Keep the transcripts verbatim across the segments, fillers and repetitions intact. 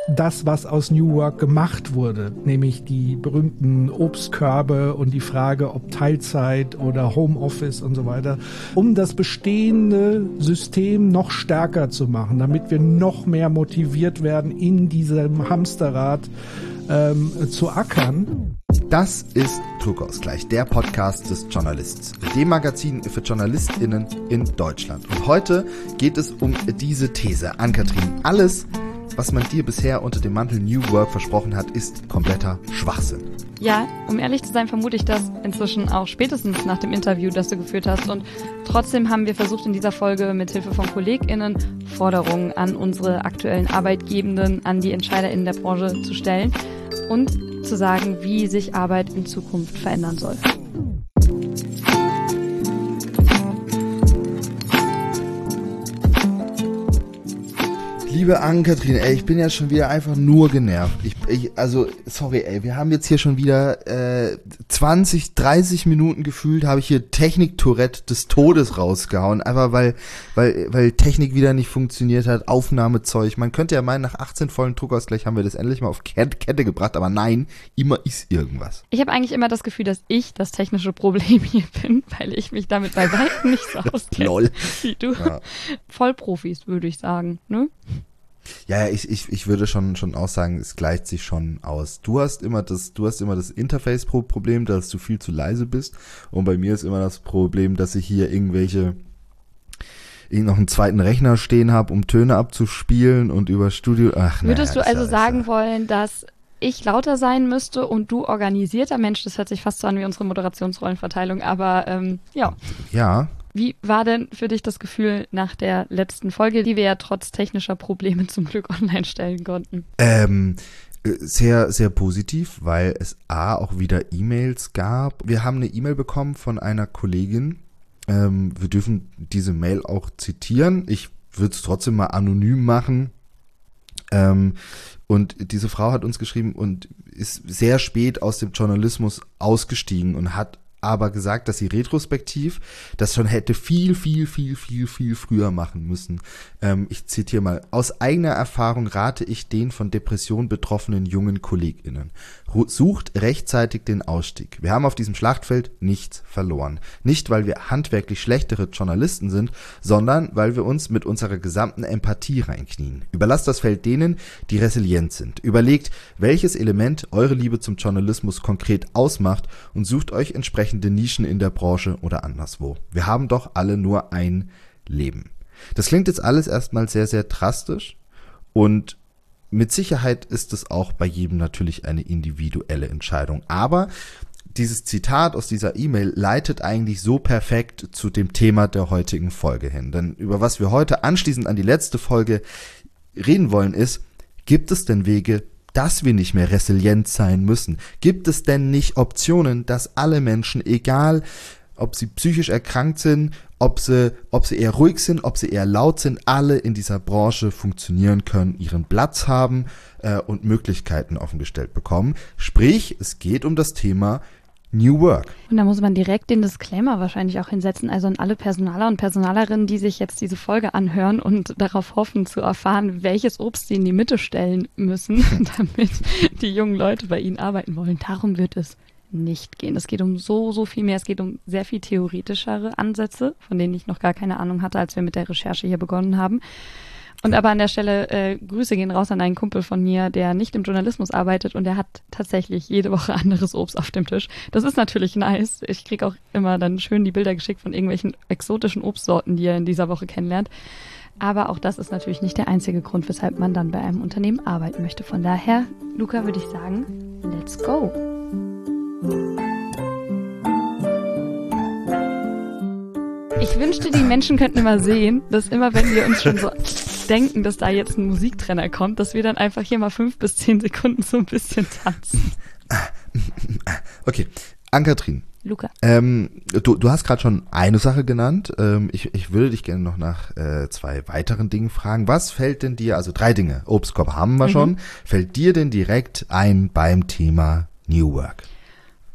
das, was aus New Work gemacht wurde, nämlich die berühmten Obstkörbe und die Frage, ob Teilzeit oder Homeoffice und so weiter, um das bestehende System noch stärker zu machen, damit wir noch mehr motiviert werden, in diesem Hamsterrad ähm, zu ackern. Das ist Druckausgleich, der Podcast des Journalists, dem Magazin für JournalistInnen in Deutschland. Und heute geht es um diese These. Ann-Kathrin, alles, was man dir bisher unter dem Mantel New Work versprochen hat, ist kompletter Schwachsinn. Ja, um ehrlich zu sein, vermute ich das inzwischen auch spätestens nach dem Interview, das du geführt hast. Und trotzdem haben wir versucht, in dieser Folge mit Hilfe von KollegInnen Forderungen an unsere aktuellen Arbeitgebenden, an die EntscheiderInnen der Branche zu stellen und zu sagen, wie sich Arbeit in Zukunft verändern soll. Liebe Ann-Kathrin, ey, ich bin ja schon wieder einfach nur genervt. Ich, ich, also, sorry, ey, wir haben jetzt hier schon wieder äh, zwanzig, dreißig Minuten gefühlt, habe ich hier Technik-Tourette des Todes rausgehauen, einfach weil, weil, weil Technik wieder nicht funktioniert hat, Aufnahmezeug. Man könnte ja meinen, nach achtzehn Folgen Druckausgleich haben wir das endlich mal auf Kette gebracht, aber nein, immer ist irgendwas. Ich habe eigentlich immer das Gefühl, dass ich das technische Problem hier bin, weil ich mich damit bei weitem nicht so auskenne Lol. wie du. Ja. Vollprofis, würde ich sagen, ne? Ja, ich, ich, ich würde schon, schon auch sagen, es gleicht sich schon aus. Du hast immer das, du hast immer das Interface-Problem, dass du viel zu leise bist. Und bei mir ist immer das Problem, dass ich hier irgendwelche, ich noch einen zweiten Rechner stehen habe, um Töne abzuspielen und über Studio, ach, Würdest naja, du also ja, sagen ja. wollen, dass ich lauter sein müsste und du organisierter Mensch? Das hört sich fast so an wie unsere Moderationsrollenverteilung, aber ähm, ja. Ja. Wie war denn für dich das Gefühl nach der letzten Folge, die wir ja trotz technischer Probleme zum Glück online stellen konnten? Ähm, sehr, sehr positiv, weil es A, auch wieder E-Mails gab. Wir haben eine E-Mail bekommen von einer Kollegin. Ähm, wir dürfen diese Mail auch zitieren. Ich würde es trotzdem mal anonym machen. Ähm, und diese Frau hat uns geschrieben und ist sehr spät aus dem Journalismus ausgestiegen und hat aber gesagt, dass sie retrospektiv das schon hätte viel, viel, viel, viel, viel früher machen müssen. Ähm, ich zitiere mal. Aus eigener Erfahrung rate ich den von Depression betroffenen jungen KollegInnen. Sucht rechtzeitig den Ausstieg. Wir haben auf diesem Schlachtfeld nichts verloren. Nicht, weil wir handwerklich schlechtere Journalisten sind, sondern weil wir uns mit unserer gesamten Empathie reinknien. Überlasst das Feld denen, die resilient sind. Überlegt, welches Element eure Liebe zum Journalismus konkret ausmacht und sucht euch entsprechende Nischen in der Branche oder anderswo. Wir haben doch alle nur ein Leben. Das klingt jetzt alles erstmal sehr, sehr drastisch und mit Sicherheit ist es auch bei jedem natürlich eine individuelle Entscheidung. Aber dieses Zitat aus dieser E-Mail leitet eigentlich so perfekt zu dem Thema der heutigen Folge hin. Denn über was wir heute anschließend an die letzte Folge reden wollen ist, gibt es denn Wege, dass wir nicht mehr resilient sein müssen? Gibt es denn nicht Optionen, dass alle Menschen, egal ob sie psychisch erkrankt sind, ob sie, ob sie eher ruhig sind, ob sie eher laut sind, alle in dieser Branche funktionieren können, ihren Platz haben äh, und Möglichkeiten offengestellt bekommen? Sprich, es geht um das Thema New Work. Und da muss man direkt den Disclaimer wahrscheinlich auch hinsetzen, also an alle Personaler und Personalerinnen, die sich jetzt diese Folge anhören und darauf hoffen zu erfahren, welches Obst sie in die Mitte stellen müssen, damit die jungen Leute bei ihnen arbeiten wollen. Darum wird es nicht gehen. Es geht um so, so viel mehr. Es geht um sehr viel theoretischere Ansätze, von denen ich noch gar keine Ahnung hatte, als wir mit der Recherche hier begonnen haben. Und aber an der Stelle, äh, Grüße gehen raus an einen Kumpel von mir, der nicht im Journalismus arbeitet und der hat tatsächlich jede Woche anderes Obst auf dem Tisch. Das ist natürlich nice. Ich kriege auch immer dann schön die Bilder geschickt von irgendwelchen exotischen Obstsorten, die er in dieser Woche kennenlernt. Aber auch das ist natürlich nicht der einzige Grund, weshalb man dann bei einem Unternehmen arbeiten möchte. Von daher, Luca, würde ich sagen, let's go. Ich wünschte, die Menschen könnten immer sehen, dass immer, wenn wir uns schon so denken, dass da jetzt ein Musiktrenner kommt, dass wir dann einfach hier mal fünf bis zehn Sekunden so ein bisschen tanzen. Okay, Ann-Kathrin. Luca. Ähm, du, du hast gerade schon eine Sache genannt. Ähm, ich, ich würde dich gerne noch nach äh, zwei weiteren Dingen fragen. Was fällt denn dir, also drei Dinge, Obstkorb haben wir mhm. schon, fällt dir denn direkt ein beim Thema New Work?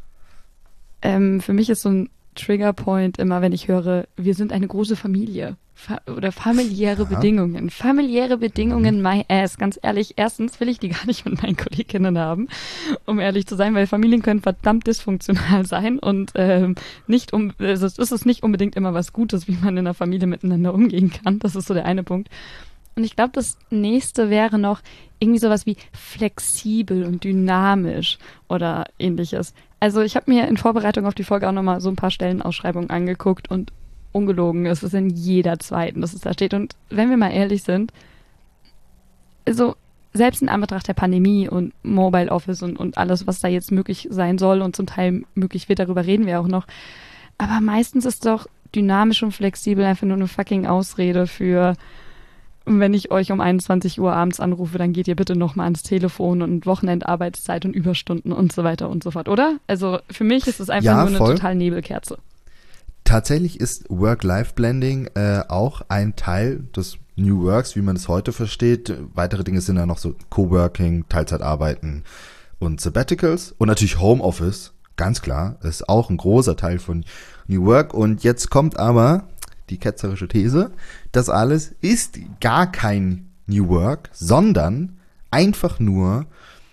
Ähm, für mich ist so ein Triggerpoint immer, wenn ich höre, wir sind eine große Familie. Fa- oder familiäre Ja. Bedingungen. Familiäre Bedingungen, my ass. Ganz ehrlich, erstens will ich die gar nicht mit meinen Kolleginnen haben, um ehrlich zu sein, weil Familien können verdammt dysfunktional sein und ähm, nicht um, also es ist nicht unbedingt immer was Gutes, wie man in einer Familie miteinander umgehen kann. Das ist so der eine Punkt. Und ich glaube, das nächste wäre noch irgendwie sowas wie flexibel und dynamisch oder ähnliches. Also ich habe mir in Vorbereitung auf die Folge auch nochmal so ein paar Stellenausschreibungen angeguckt und ungelogen, es ist in jeder zweiten, dass es da steht. Und wenn wir mal ehrlich sind, also selbst in Anbetracht der Pandemie und Mobile Office und, und alles, was da jetzt möglich sein soll und zum Teil möglich wird, darüber reden wir auch noch. Aber meistens ist doch dynamisch und flexibel einfach nur eine fucking Ausrede für, wenn ich euch um einundzwanzig Uhr abends anrufe, dann geht ihr bitte nochmal ans Telefon und Wochenendarbeitszeit und Überstunden und so weiter und so fort, oder? Also für mich ist es einfach Ja, nur eine voll. total Nebelkerze. Tatsächlich ist Work-Life-Blending äh, auch ein Teil des New Works, wie man es heute versteht. Weitere Dinge sind ja noch so Coworking, Teilzeitarbeiten und Sabbaticals und natürlich Homeoffice, ganz klar, ist auch ein großer Teil von New Work. Und jetzt kommt aber die ketzerische These, das alles ist gar kein New Work, sondern einfach nur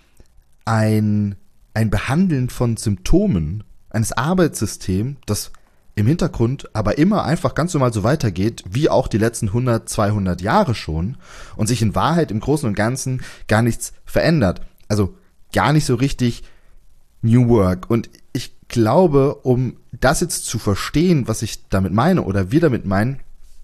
ein, ein Behandeln von Symptomen eines Arbeitssystems, das im Hintergrund aber immer einfach ganz normal so weitergeht, wie auch die letzten hundert, zweihundert Jahre schon und sich in Wahrheit im Großen und Ganzen gar nichts verändert. Also gar nicht so richtig New Work. Und ich glaube, um das jetzt zu verstehen, was ich damit meine oder wir damit meinen,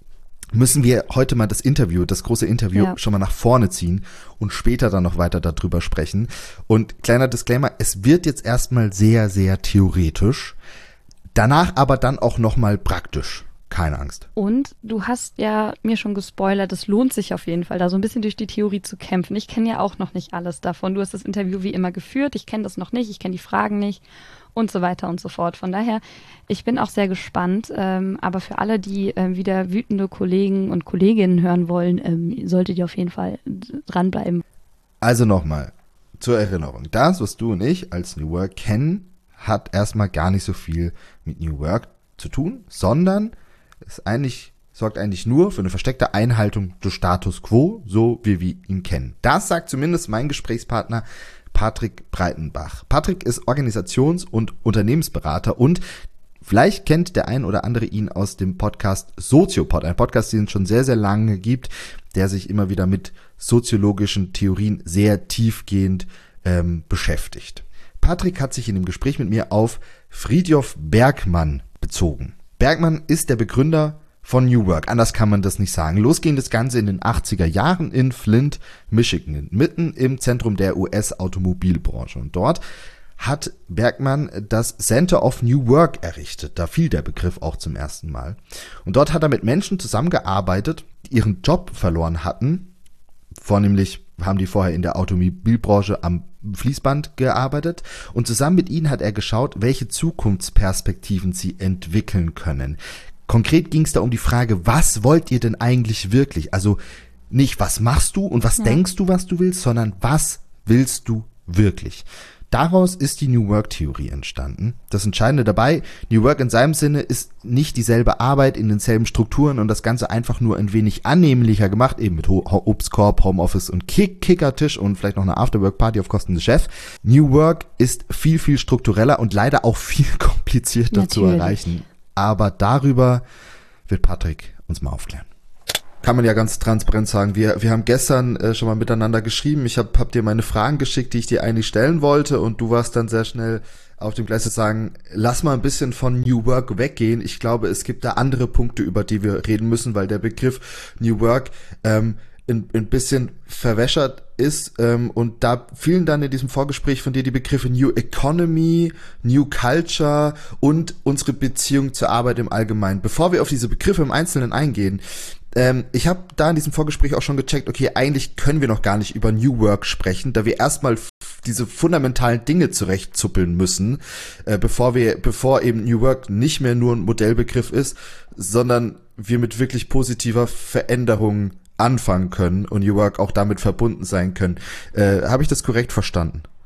müssen wir heute mal das Interview, das große Interview Ja. schon mal nach vorne ziehen und später dann noch weiter darüber sprechen. Und kleiner Disclaimer, es wird jetzt erstmal sehr, sehr theoretisch, danach aber dann auch nochmal praktisch. Keine Angst. Und du hast ja mir schon gespoilert, es lohnt sich auf jeden Fall, da so ein bisschen durch die Theorie zu kämpfen. Ich kenne ja auch noch nicht alles davon. Du hast das Interview wie immer geführt, ich kenne das noch nicht, ich kenne die Fragen nicht und so weiter und so fort. Von daher, ich bin auch sehr gespannt. Ähm, aber für alle, die ähm, wieder wütende Kollegen und Kolleginnen hören wollen, ähm, solltet ihr auf jeden Fall dranbleiben. Also nochmal zur Erinnerung. Das, was du und ich als New Work kennen, hat erstmal gar nicht so viel mit New Work zu tun, sondern es eigentlich, sorgt eigentlich nur für eine versteckte Einhaltung des Status Quo, so wie wir ihn kennen. Das sagt zumindest mein Gesprächspartner Patrick Breitenbach. Patrick ist Organisations- und Unternehmensberater und vielleicht kennt der ein oder andere ihn aus dem Podcast Soziopod, ein Podcast, den es schon sehr, sehr lange gibt, der sich immer wieder mit soziologischen Theorien sehr tiefgehend ähm, beschäftigt. Patrick hat sich in dem Gespräch mit mir auf Fridtjof Bergmann bezogen. Bergmann ist der Begründer von New Work, anders kann man das nicht sagen. Los ging das Ganze in den achtziger Jahren in Flint, Michigan, mitten im Zentrum der U S-Automobilbranche. Und dort hat Bergmann das Center of New Work errichtet. Da fiel der Begriff auch zum ersten Mal. Und dort hat er mit Menschen zusammengearbeitet, die ihren Job verloren hatten. Vornehmlich haben die vorher in der Automobilbranche am Fließband gearbeitet. Und zusammen mit ihnen hat er geschaut, welche Zukunftsperspektiven sie entwickeln können. Konkret ging es da um die Frage, was wollt ihr denn eigentlich wirklich? Also nicht, was machst du und was Ja. denkst du, was du willst, sondern was willst du wirklich? Daraus ist die New Work-Theorie entstanden. Das Entscheidende dabei, New Work in seinem Sinne ist nicht dieselbe Arbeit in denselben Strukturen und das Ganze einfach nur ein wenig annehmlicher gemacht, eben mit Ho- Obstkorb, Homeoffice und Kick- Kickertisch und vielleicht noch eine Afterwork-Party auf Kosten des Chefs. New Work ist viel, viel struktureller und leider auch viel komplizierter zu Natürlich. erreichen. Aber darüber wird Patrick uns mal aufklären. Kann man ja ganz transparent sagen, wir wir haben gestern äh, schon mal miteinander geschrieben, ich habe hab dir meine Fragen geschickt, die ich dir eigentlich stellen wollte und du warst dann sehr schnell auf dem Gleis zu sagen, lass mal ein bisschen von New Work weggehen. Ich glaube, es gibt da andere Punkte, über die wir reden müssen, weil der Begriff New Work ähm, ein, ein bisschen verwässert ist ähm, und da fielen dann in diesem Vorgespräch von dir die Begriffe New Economy, New Culture und unsere Beziehung zur Arbeit im Allgemeinen. Bevor wir auf diese Begriffe im Einzelnen eingehen, ähm, ich habe da in diesem Vorgespräch auch schon gecheckt, okay, eigentlich können wir noch gar nicht über New Work sprechen, da wir erstmal f- diese fundamentalen Dinge zurechtzuppeln müssen, äh, bevor wir, bevor eben New Work nicht mehr nur ein Modellbegriff ist, sondern wir mit wirklich positiver Veränderung anfangen können und New Work auch damit verbunden sein können. Äh, habe ich das korrekt verstanden?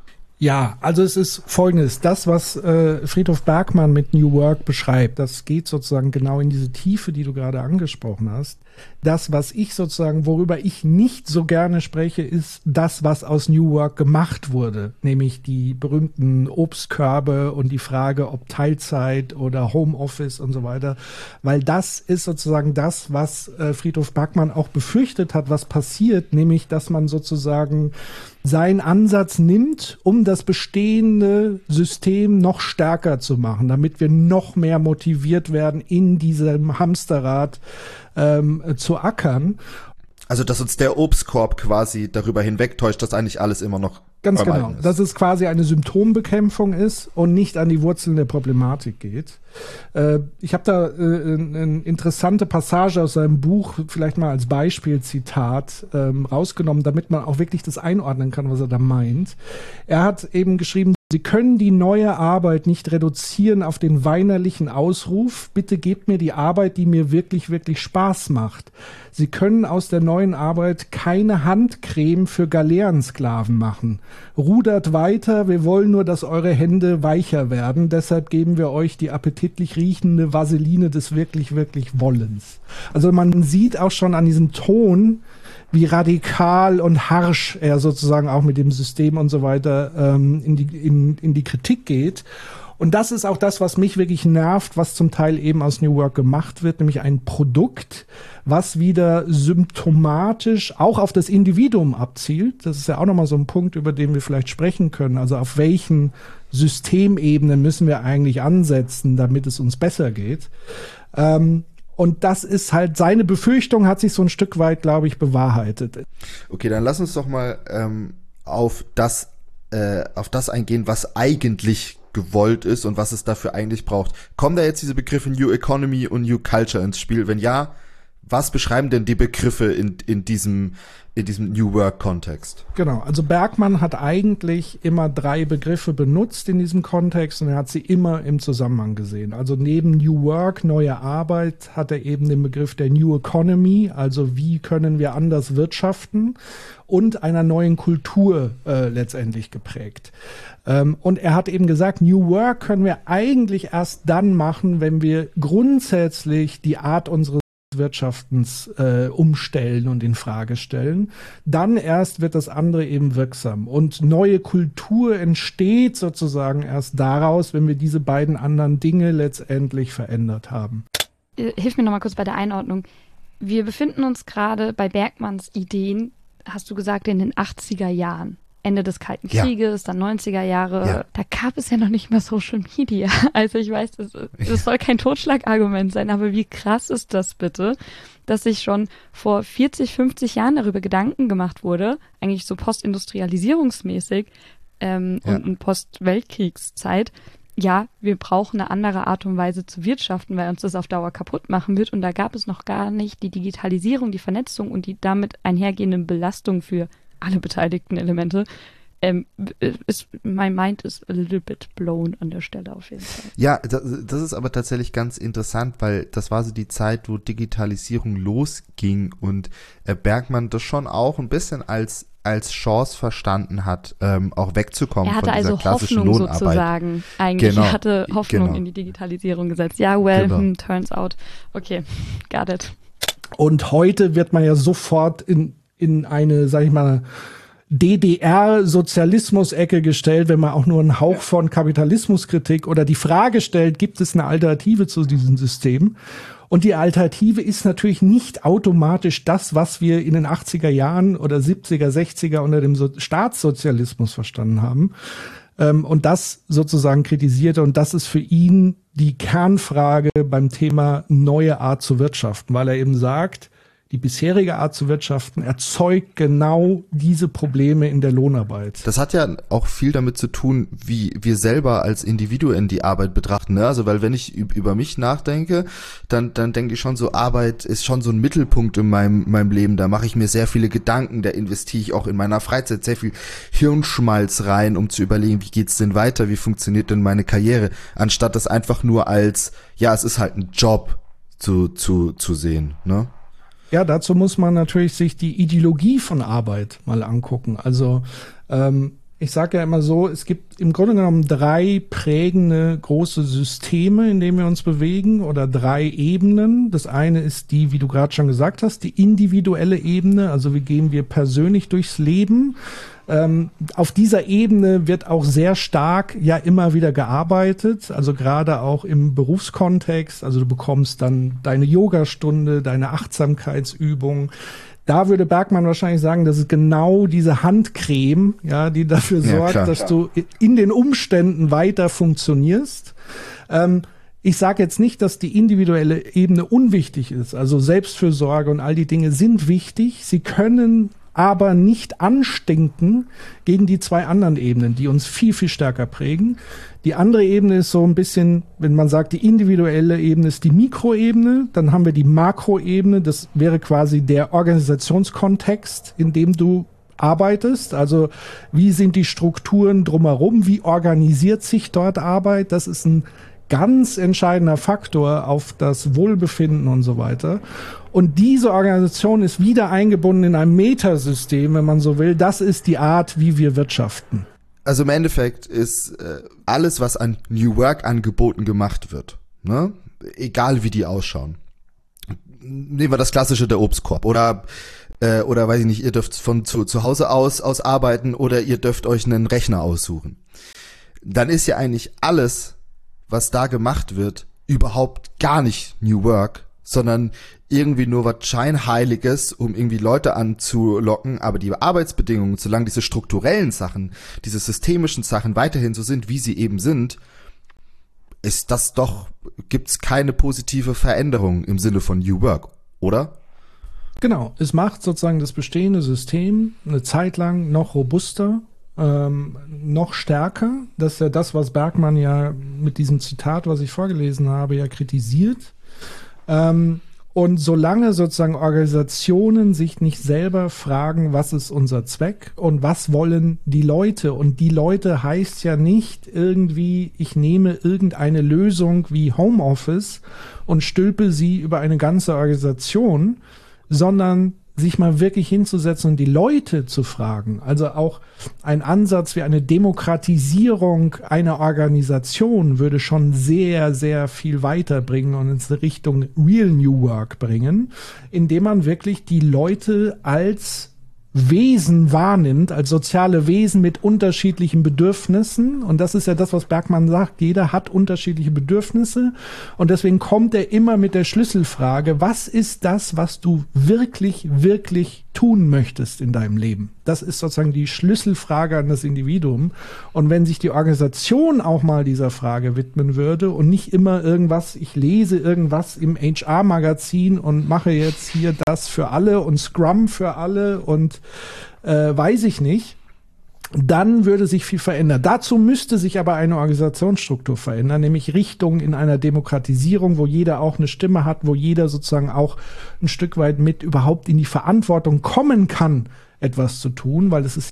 Ja, also es ist Folgendes. Das, was äh, Friedhof Bergmann mit New Work beschreibt, das geht sozusagen genau in diese Tiefe, die du gerade angesprochen hast. Das, was ich sozusagen, worüber ich nicht so gerne spreche, ist das, was aus New Work gemacht wurde. Nämlich die berühmten Obstkörbe und die Frage, ob Teilzeit oder Homeoffice und so weiter. Weil das ist sozusagen das, was äh, Friedhof Bergmann auch befürchtet hat, was passiert. Nämlich, dass man sozusagen seinen Ansatz nimmt, um das bestehende System noch stärker zu machen, damit wir noch mehr motiviert werden, in diesem Hamsterrad ähm, zu ackern. Also, dass uns der Obstkorb quasi darüber hinwegtäuscht, dass eigentlich alles immer noch Ganz genau, ist. dass es quasi eine Symptombekämpfung ist und nicht an die Wurzeln der Problematik geht. Äh, ich habe da äh, eine interessante Passage aus seinem Buch, vielleicht mal als Beispielzitat ähm, rausgenommen, damit man auch wirklich das einordnen kann, was er da meint. Er hat eben geschrieben, Sie können die neue Arbeit nicht reduzieren auf den weinerlichen Ausruf, bitte gebt mir die Arbeit, die mir wirklich, wirklich Spaß macht. Sie können aus der neuen Arbeit keine Handcreme für Galeerensklaven machen. Rudert weiter, wir wollen nur, dass eure Hände weicher werden, deshalb geben wir euch die appetitlich riechende Vaseline des wirklich, wirklich Wollens. Also man sieht auch schon an diesem Ton, wie radikal und harsch er sozusagen auch mit dem System und so weiter ähm, in die in, in die Kritik geht. Und das ist auch das, was mich wirklich nervt, was zum Teil eben aus New Work gemacht wird, nämlich ein Produkt, was wieder symptomatisch auch auf das Individuum abzielt. Das ist ja auch nochmal so ein Punkt, über den wir vielleicht sprechen können. Also auf welchen Systemebenen müssen wir eigentlich ansetzen, damit es uns besser geht. Ähm, Und das ist halt, seine Befürchtung hat sich so ein Stück weit, glaube ich, bewahrheitet. Okay, dann lass uns doch mal ähm, auf das äh, auf das eingehen, was eigentlich gewollt ist und was es dafür eigentlich braucht. Kommen da jetzt diese Begriffe New Economy und New Culture ins Spiel? Wenn ja, was beschreiben denn die Begriffe in, in diesem in diesem New Work-Kontext? Genau, also Bergmann hat eigentlich immer drei Begriffe benutzt in diesem Kontext und er hat sie immer im Zusammenhang gesehen. Also neben New Work, neue Arbeit, hat er eben den Begriff der New Economy, also wie können wir anders wirtschaften, und einer neuen Kultur äh, letztendlich geprägt. Ähm, und er hat eben gesagt, New Work können wir eigentlich erst dann machen, wenn wir grundsätzlich die Art unseres Wirtschaftens äh, umstellen und in Frage stellen. Dann erst wird das andere eben wirksam. Und neue Kultur entsteht sozusagen erst daraus, wenn wir diese beiden anderen Dinge letztendlich verändert haben. Hilf mir nochmal kurz bei der Einordnung. Wir befinden uns gerade bei Bergmanns Ideen, hast du gesagt, in den achtziger Jahren. Ende des Kalten Krieges, ja. Dann neunziger Jahre, ja. Da gab es ja noch nicht mal Social Media. Also ich weiß, das, das ja. soll kein Totschlagargument sein, aber wie krass ist das bitte, dass sich schon vor vierzig, fünfzig Jahren darüber Gedanken gemacht wurde, eigentlich so postindustrialisierungsmäßig ähm, ja. und, und Post-Weltkriegszeit, ja, wir brauchen eine andere Art und Weise zu wirtschaften, weil uns das auf Dauer kaputt machen wird. Und da gab es noch gar nicht die Digitalisierung, die Vernetzung und die damit einhergehenden Belastungen für alle beteiligten Elemente. Ähm, ist, my mind is a little bit blown an der Stelle auf jeden Fall. Ja, das, das ist aber tatsächlich ganz interessant, weil das war so die Zeit, wo Digitalisierung losging und äh, Bergmann das schon auch ein bisschen als als Chance verstanden hat, ähm, auch wegzukommen von dieser also klassischen Hoffnung Lohnarbeit. sozusagen. Eigentlich genau, hatte Hoffnung genau. in die Digitalisierung gesetzt. Ja, well, genau. hm, turns out. Okay, got it. Und heute wird man ja sofort in in eine, sag ich mal, D D R-Sozialismus-Ecke gestellt, wenn man auch nur einen Hauch von Kapitalismuskritik oder die Frage stellt, gibt es eine Alternative zu diesem System? Und die Alternative ist natürlich nicht automatisch das, was wir in den achtziger Jahren oder siebziger, sechziger unter dem so- Staatssozialismus verstanden haben. Ähm, und das sozusagen kritisierte. Und das ist für ihn die Kernfrage beim Thema neue Art zu wirtschaften, weil er eben sagt, die bisherige Art zu wirtschaften erzeugt genau diese Probleme in der Lohnarbeit. Das hat ja auch viel damit zu tun, wie wir selber als Individuen die Arbeit betrachten. Ne? Also weil wenn ich über mich nachdenke, dann dann denke ich schon so, Arbeit ist schon so ein Mittelpunkt in meinem meinem Leben. Da mache ich mir sehr viele Gedanken, da investiere ich auch in meiner Freizeit sehr viel Hirnschmalz rein, um zu überlegen, wie geht's denn weiter, wie funktioniert denn meine Karriere, anstatt das einfach nur als, ja, es ist halt ein Job zu zu zu sehen, ne? Ja, dazu muss man natürlich sich die Ideologie von Arbeit mal angucken. Also ähm, Ich sage ja immer so, es gibt im Grunde genommen drei prägende große Systeme, in denen wir uns bewegen, oder drei Ebenen. Das eine ist die, wie du gerade schon gesagt hast, die individuelle Ebene, also wie gehen wir persönlich durchs Leben. Ähm, auf dieser Ebene wird auch sehr stark ja immer wieder gearbeitet, also gerade auch im Berufskontext. Also du bekommst dann deine Yogastunde, deine Achtsamkeitsübung. Da würde Bergmann wahrscheinlich sagen, das ist genau diese Handcreme, ja, die dafür sorgt, ja, dass du in den Umständen weiter funktionierst. Ähm, ich sage jetzt nicht, dass die individuelle Ebene unwichtig ist. Also Selbstfürsorge und all die Dinge sind wichtig. Sie können aber nicht anstinken gegen die zwei anderen Ebenen, die uns viel, viel stärker prägen. Die andere Ebene ist so ein bisschen, wenn man sagt, die individuelle Ebene ist die Mikroebene, dann haben wir die Makroebene, das wäre quasi der Organisationskontext, in dem du arbeitest. Also wie sind die Strukturen drumherum, wie organisiert sich dort Arbeit, das ist ein ganz entscheidender Faktor auf das Wohlbefinden und so weiter. Und diese Organisation ist wieder eingebunden in ein Metasystem, wenn man so will. Das ist die Art, wie wir wirtschaften. Also im Endeffekt ist äh, alles, was an New Work-Angeboten gemacht wird, ne, egal wie die ausschauen. Nehmen wir das Klassische, der Obstkorb. Oder, äh, oder weiß ich nicht, ihr dürft von zu, zu Hause aus, aus arbeiten oder ihr dürft euch einen Rechner aussuchen. Dann ist ja eigentlich alles, was da gemacht wird, überhaupt gar nicht New Work, sondern irgendwie nur was Scheinheiliges, um irgendwie Leute anzulocken, aber die Arbeitsbedingungen, solange diese strukturellen Sachen, diese systemischen Sachen weiterhin so sind, wie sie eben sind, ist das doch, gibt's keine positive Veränderung im Sinne von New Work, oder? Genau, es macht sozusagen das bestehende System eine Zeit lang noch robuster, ähm, noch stärker. Das ist ja das, was Bergmann ja mit diesem Zitat, was ich vorgelesen habe, ja kritisiert. Ähm, und solange sozusagen Organisationen sich nicht selber fragen, was ist unser Zweck und was wollen die Leute, und die Leute heißt ja nicht irgendwie, ich nehme irgendeine Lösung wie Homeoffice und stülpe sie über eine ganze Organisation, sondern sich mal wirklich hinzusetzen und die Leute zu fragen. Also auch ein Ansatz wie eine Demokratisierung einer Organisation würde schon sehr, sehr viel weiterbringen und in Richtung Real New Work bringen, indem man wirklich die Leute als Wesen wahrnimmt, als soziale Wesen mit unterschiedlichen Bedürfnissen. Und das ist ja das, was Bergmann sagt. Jeder hat unterschiedliche Bedürfnisse. Und deswegen kommt er immer mit der Schlüsselfrage, was ist das, was du wirklich, wirklich tun möchtest in deinem Leben? Das ist sozusagen die Schlüsselfrage an das Individuum. Und wenn sich die Organisation auch mal dieser Frage widmen würde und nicht immer irgendwas, ich lese irgendwas im H R-Magazin und mache jetzt hier das für alle und Scrum für alle und äh, weiß ich nicht, dann würde sich viel verändern. Dazu müsste sich aber eine Organisationsstruktur verändern, nämlich Richtung in einer Demokratisierung, wo jeder auch eine Stimme hat, wo jeder sozusagen auch ein Stück weit mit überhaupt in die Verantwortung kommen kann, etwas zu tun, weil es ist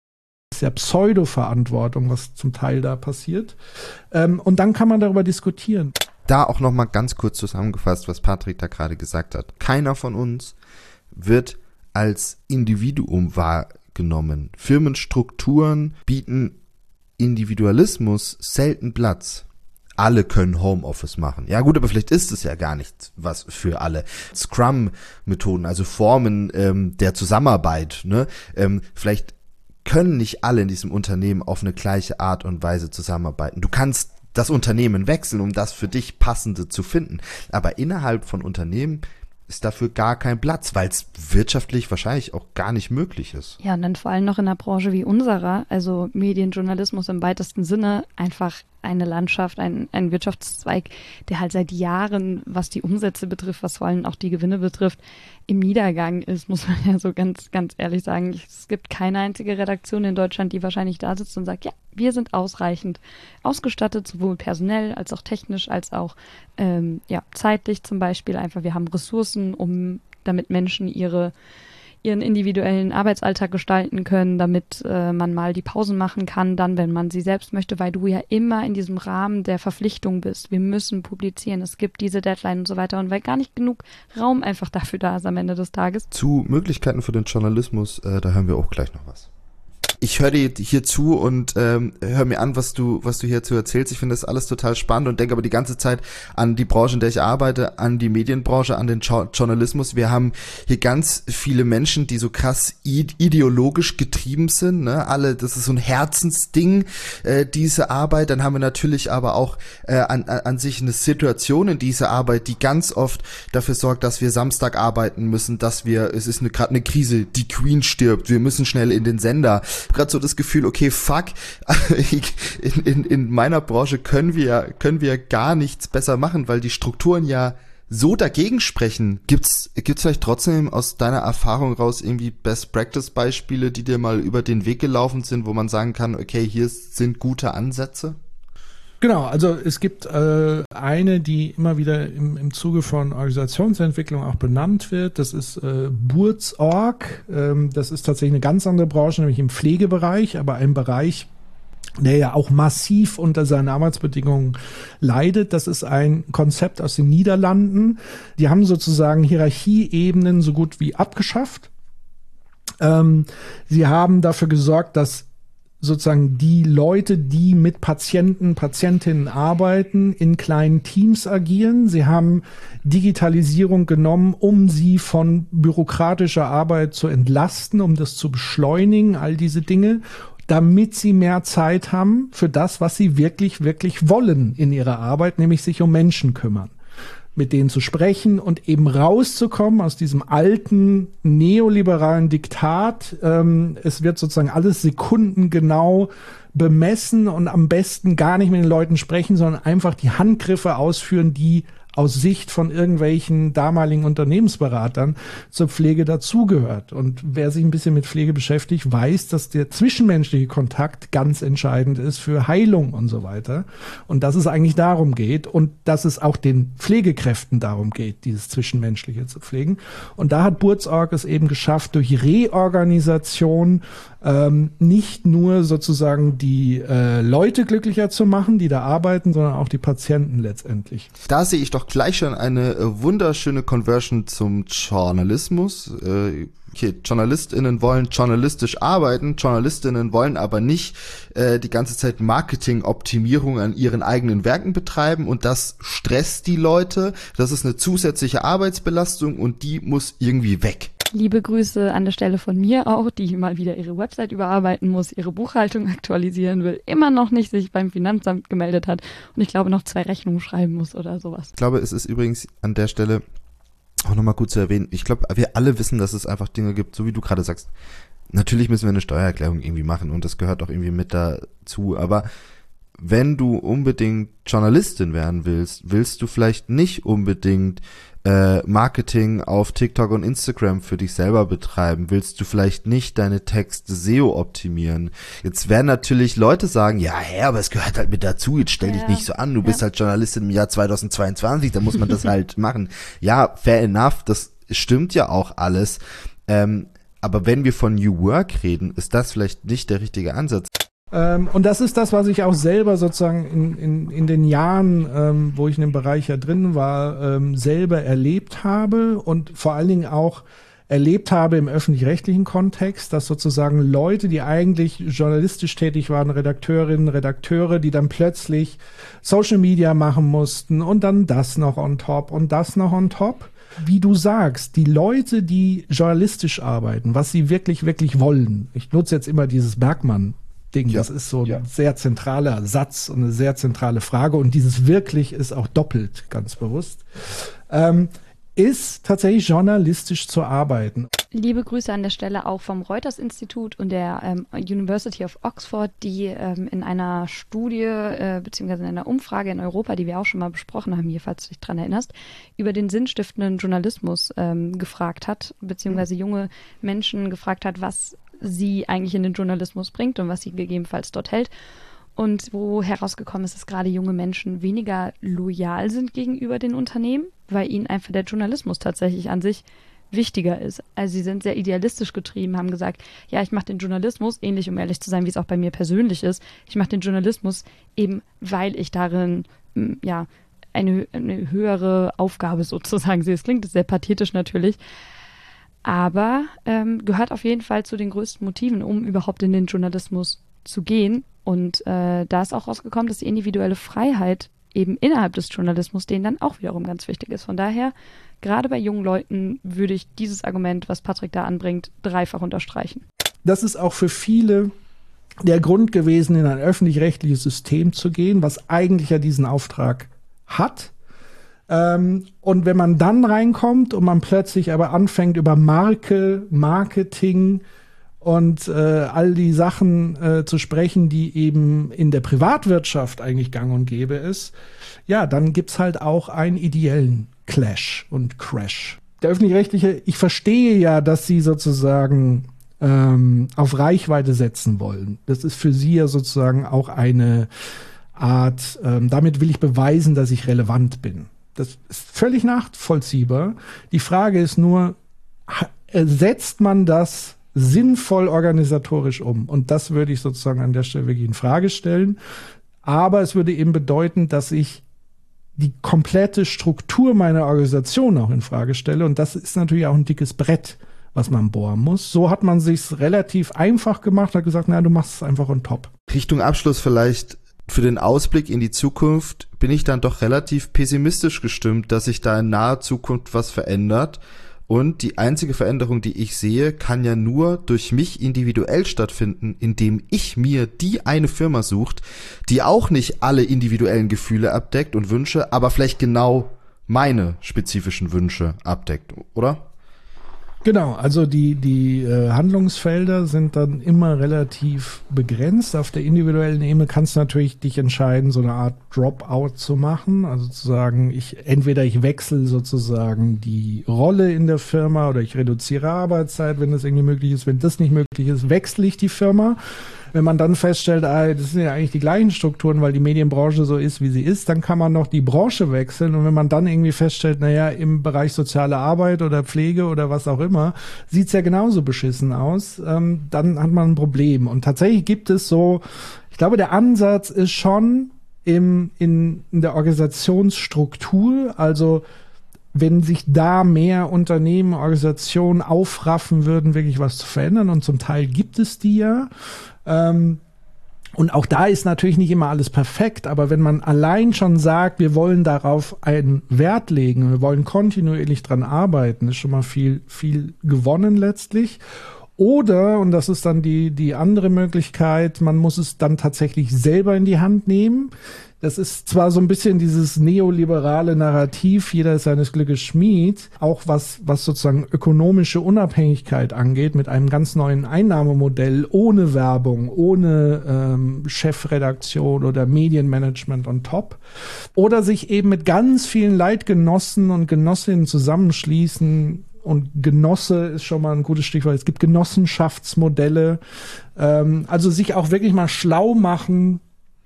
ja Pseudo-Verantwortung, was zum Teil da passiert. Ähm, und dann kann man darüber diskutieren. Da auch noch mal ganz kurz zusammengefasst, was Patrick da gerade gesagt hat. Keiner von uns wird als Individuum wahrgenommen. Firmenstrukturen bieten Individualismus selten Platz. Alle können Homeoffice machen. Ja gut, aber vielleicht ist es ja gar nicht was für alle. Scrum-Methoden, also Formen ähm, der Zusammenarbeit, ne? Ähm, vielleicht können nicht alle in diesem Unternehmen auf eine gleiche Art und Weise zusammenarbeiten. Du kannst das Unternehmen wechseln, um das für dich Passende zu finden. Aber innerhalb von Unternehmen ist dafür gar kein Platz, weil es wirtschaftlich wahrscheinlich auch gar nicht möglich ist. Ja, und dann vor allem noch in einer Branche wie unserer, also Medienjournalismus im weitesten Sinne, einfach eine Landschaft, ein, ein Wirtschaftszweig, der halt seit Jahren, was die Umsätze betrifft, was vor allem auch die Gewinne betrifft, im Niedergang ist, muss man ja so ganz, ganz ehrlich sagen. Es gibt keine einzige Redaktion in Deutschland, die wahrscheinlich da sitzt und sagt, ja, wir sind ausreichend ausgestattet, sowohl personell als auch technisch, als auch ähm, ja, zeitlich zum Beispiel. Einfach, wir haben Ressourcen, um damit Menschen ihre ihren individuellen Arbeitsalltag gestalten können, damit äh, man mal die Pausen machen kann, dann, wenn man sie selbst möchte, weil du ja immer in diesem Rahmen der Verpflichtung bist. Wir müssen publizieren, es gibt diese Deadline und so weiter, und weil gar nicht genug Raum einfach dafür da ist am Ende des Tages. Zu Möglichkeiten für den Journalismus, äh, da hören wir auch gleich noch was. Ich höre dir hier zu und ähm, höre mir an, was du was du hierzu erzählst. Ich finde das alles total spannend und denke aber die ganze Zeit an die Branche, in der ich arbeite, an die Medienbranche, an den jo- Journalismus. Wir haben hier ganz viele Menschen, die so krass ideologisch getrieben sind, ne? Alle, das ist so ein Herzensding, äh, diese Arbeit. Dann haben wir natürlich aber auch äh, an, an sich eine Situation in dieser Arbeit, die ganz oft dafür sorgt, dass wir Samstag arbeiten müssen, dass wir, es ist eine gerade eine Krise, die Queen stirbt, wir müssen schnell in den Sender. Gerade so das Gefühl, okay, fuck, in, in, in meiner Branche können wir können wir gar nichts besser machen, weil die Strukturen ja so dagegen sprechen. Gibt's gibt's vielleicht trotzdem aus deiner Erfahrung raus irgendwie Best-Practice-Beispiele, die dir mal über den Weg gelaufen sind, wo man sagen kann, okay, hier sind gute Ansätze? Genau, also es gibt äh, eine, die immer wieder im, im Zuge von Organisationsentwicklung auch benannt wird. Das ist äh, Burz Punkt org. Ähm, das ist tatsächlich eine ganz andere Branche, nämlich im Pflegebereich, aber ein Bereich, der ja auch massiv unter seinen Arbeitsbedingungen leidet. Das ist ein Konzept aus den Niederlanden. Die haben sozusagen Hierarchieebenen so gut wie abgeschafft. Ähm, sie haben dafür gesorgt, dass sozusagen die Leute, die mit Patienten, Patientinnen arbeiten, in kleinen Teams agieren. Sie haben Digitalisierung genommen, um sie von bürokratischer Arbeit zu entlasten, um das zu beschleunigen, all diese Dinge, damit sie mehr Zeit haben für das, was sie wirklich, wirklich wollen in ihrer Arbeit, nämlich sich um Menschen kümmern, mit denen zu sprechen und eben rauszukommen aus diesem alten neoliberalen Diktat. Ähm, es wird sozusagen alles sekundengenau bemessen und am besten gar nicht mit den Leuten sprechen, sondern einfach die Handgriffe ausführen, die aus Sicht von irgendwelchen damaligen Unternehmensberatern zur Pflege dazugehört. Und wer sich ein bisschen mit Pflege beschäftigt, weiß, dass der zwischenmenschliche Kontakt ganz entscheidend ist für Heilung und so weiter. Und dass es eigentlich darum geht und dass es auch den Pflegekräften darum geht, dieses Zwischenmenschliche zu pflegen. Und da hat Burz Punkt org es eben geschafft, durch Reorganisation ähm, nicht nur sozusagen die äh, Leute glücklicher zu machen, die da arbeiten, sondern auch die Patienten letztendlich. Da sehe ich doch gleich schon eine äh, wunderschöne Conversion zum Journalismus. Äh, okay, JournalistInnen wollen journalistisch arbeiten, JournalistInnen wollen aber nicht äh, die ganze Zeit Marketingoptimierung an ihren eigenen Werken betreiben und das stresst die Leute. Das ist eine zusätzliche Arbeitsbelastung und die muss irgendwie weg. Liebe Grüße an der Stelle von mir auch, die mal wieder ihre Website überarbeiten muss, ihre Buchhaltung aktualisieren will, immer noch nicht sich beim Finanzamt gemeldet hat und ich glaube noch zwei Rechnungen schreiben muss oder sowas. Ich glaube, es ist übrigens an der Stelle auch nochmal gut zu erwähnen. Ich glaube, wir alle wissen, dass es einfach Dinge gibt, so wie du gerade sagst. Natürlich müssen wir eine Steuererklärung irgendwie machen und das gehört auch irgendwie mit dazu, aber wenn du unbedingt Journalistin werden willst, willst du vielleicht nicht unbedingt äh, Marketing auf TikTok und Instagram für dich selber betreiben, willst du vielleicht nicht deine Texte S E O optimieren. Jetzt werden natürlich Leute sagen, ja, hä, aber es gehört halt mit dazu, jetzt stell dich ja. nicht so an, du ja. bist halt Journalistin im Jahr zweitausendzweiundzwanzig, da muss man das halt machen. Ja, fair enough, das stimmt ja auch alles, ähm, aber wenn wir von New Work reden, ist das vielleicht nicht der richtige Ansatz. Ähm, und das ist das, was ich auch selber sozusagen in, in, in den Jahren, ähm, wo ich in dem Bereich ja drin war, ähm, selber erlebt habe und vor allen Dingen auch erlebt habe im öffentlich-rechtlichen Kontext, dass sozusagen Leute, die eigentlich journalistisch tätig waren, Redakteurinnen, Redakteure, die dann plötzlich Social Media machen mussten und dann das noch on top und das noch on top. Wie du sagst, die Leute, die journalistisch arbeiten, was sie wirklich, wirklich wollen. Ich nutze jetzt immer dieses Bergmann Ding. Ja, das ist so ein ja. sehr zentraler Satz und eine sehr zentrale Frage. Und dieses wirklich ist auch doppelt, ganz bewusst. Ähm, ist tatsächlich journalistisch zu arbeiten. Liebe Grüße an der Stelle auch vom Reuters-Institut und der ähm, University of Oxford, die ähm, in einer Studie äh, beziehungsweise in einer Umfrage in Europa, die wir auch schon mal besprochen haben, hier, falls du dich dran erinnerst, über den sinnstiftenden Journalismus ähm, gefragt hat, beziehungsweise junge Menschen gefragt hat, was sie eigentlich in den Journalismus bringt und was sie gegebenenfalls dort hält. Und wo herausgekommen ist, dass gerade junge Menschen weniger loyal sind gegenüber den Unternehmen, weil ihnen einfach der Journalismus tatsächlich an sich wichtiger ist. Also sie sind sehr idealistisch getrieben, haben gesagt, ja, ich mache den Journalismus, ähnlich um ehrlich zu sein, wie es auch bei mir persönlich ist, ich mache den Journalismus eben, weil ich darin ja eine, eine höhere Aufgabe sozusagen sehe. Es klingt sehr pathetisch natürlich, aber ähm, gehört auf jeden Fall zu den größten Motiven, um überhaupt in den Journalismus zu gehen. Und äh, da ist auch rausgekommen, dass die individuelle Freiheit eben innerhalb des Journalismus denen dann auch wiederum ganz wichtig ist. Von daher, gerade bei jungen Leuten würde ich dieses Argument, was Patrick da anbringt, dreifach unterstreichen. Das ist auch für viele der Grund gewesen, in ein öffentlich-rechtliches System zu gehen, was eigentlich ja diesen Auftrag hat. Ähm, und wenn man dann reinkommt und man plötzlich aber anfängt, über Marke, Marketing und äh, all die Sachen äh, zu sprechen, die eben in der Privatwirtschaft eigentlich gang und gäbe ist, ja, dann gibt's halt auch einen ideellen Clash und Crash. Der öffentlich-rechtliche, ich verstehe ja, dass sie sozusagen ähm, auf Reichweite setzen wollen. Das ist für sie ja sozusagen auch eine Art, ähm, damit will ich beweisen, dass ich relevant bin. Das ist völlig nachvollziehbar. Die Frage ist nur, setzt man das sinnvoll organisatorisch um? Und das würde ich sozusagen an der Stelle wirklich in Frage stellen. Aber es würde eben bedeuten, dass ich die komplette Struktur meiner Organisation auch in Frage stelle. Und das ist natürlich auch ein dickes Brett, was man bohren muss. So hat man sich's relativ einfach gemacht, hat gesagt, na, du machst es einfach on top. Richtung Abschluss vielleicht für den Ausblick in die Zukunft bin ich dann doch relativ pessimistisch gestimmt, dass sich da in naher Zukunft was verändert. Und die einzige Veränderung, die ich sehe, kann ja nur durch mich individuell stattfinden, indem ich mir die eine Firma sucht, die auch nicht alle individuellen Gefühle abdeckt und Wünsche, aber vielleicht genau meine spezifischen Wünsche abdeckt, oder? Genau, also die, die äh, Handlungsfelder sind dann immer relativ begrenzt. Auf der individuellen Ebene kannst du natürlich dich entscheiden, so eine Art Dropout zu machen. Also zu sagen, ich entweder ich wechsle sozusagen die Rolle in der Firma oder ich reduziere Arbeitszeit, wenn das irgendwie möglich ist. Wenn das nicht möglich ist, wechsle ich die Firma. Wenn man dann feststellt, ah, das sind ja eigentlich die gleichen Strukturen, weil die Medienbranche so ist, wie sie ist, dann kann man noch die Branche wechseln. Und wenn man dann irgendwie feststellt, naja, im Bereich soziale Arbeit oder Pflege oder was auch immer, sieht's ja genauso beschissen aus, ähm, dann hat man ein Problem. Und tatsächlich gibt es so, ich glaube, der Ansatz ist schon im, in, in der Organisationsstruktur, also wenn sich da mehr Unternehmen, Organisationen aufraffen würden, wirklich was zu verändern, und zum Teil gibt es die ja. Ähm, und auch da ist natürlich nicht immer alles perfekt, aber wenn man allein schon sagt, wir wollen darauf einen Wert legen, wir wollen kontinuierlich dran arbeiten, ist schon mal viel, viel gewonnen letztlich. Oder, und das ist dann die, die andere Möglichkeit, man muss es dann tatsächlich selber in die Hand nehmen. Das ist zwar so ein bisschen dieses neoliberale Narrativ, jeder ist seines Glückes Schmied, auch was, was sozusagen ökonomische Unabhängigkeit angeht, mit einem ganz neuen Einnahmemodell, ohne Werbung, ohne ähm, Chefredaktion oder Medienmanagement on top. Oder sich eben mit ganz vielen Leitgenossen und Genossinnen zusammenschließen. Und Genosse ist schon mal ein gutes Stichwort. Es gibt Genossenschaftsmodelle. Ähm, also sich auch wirklich mal schlau machen,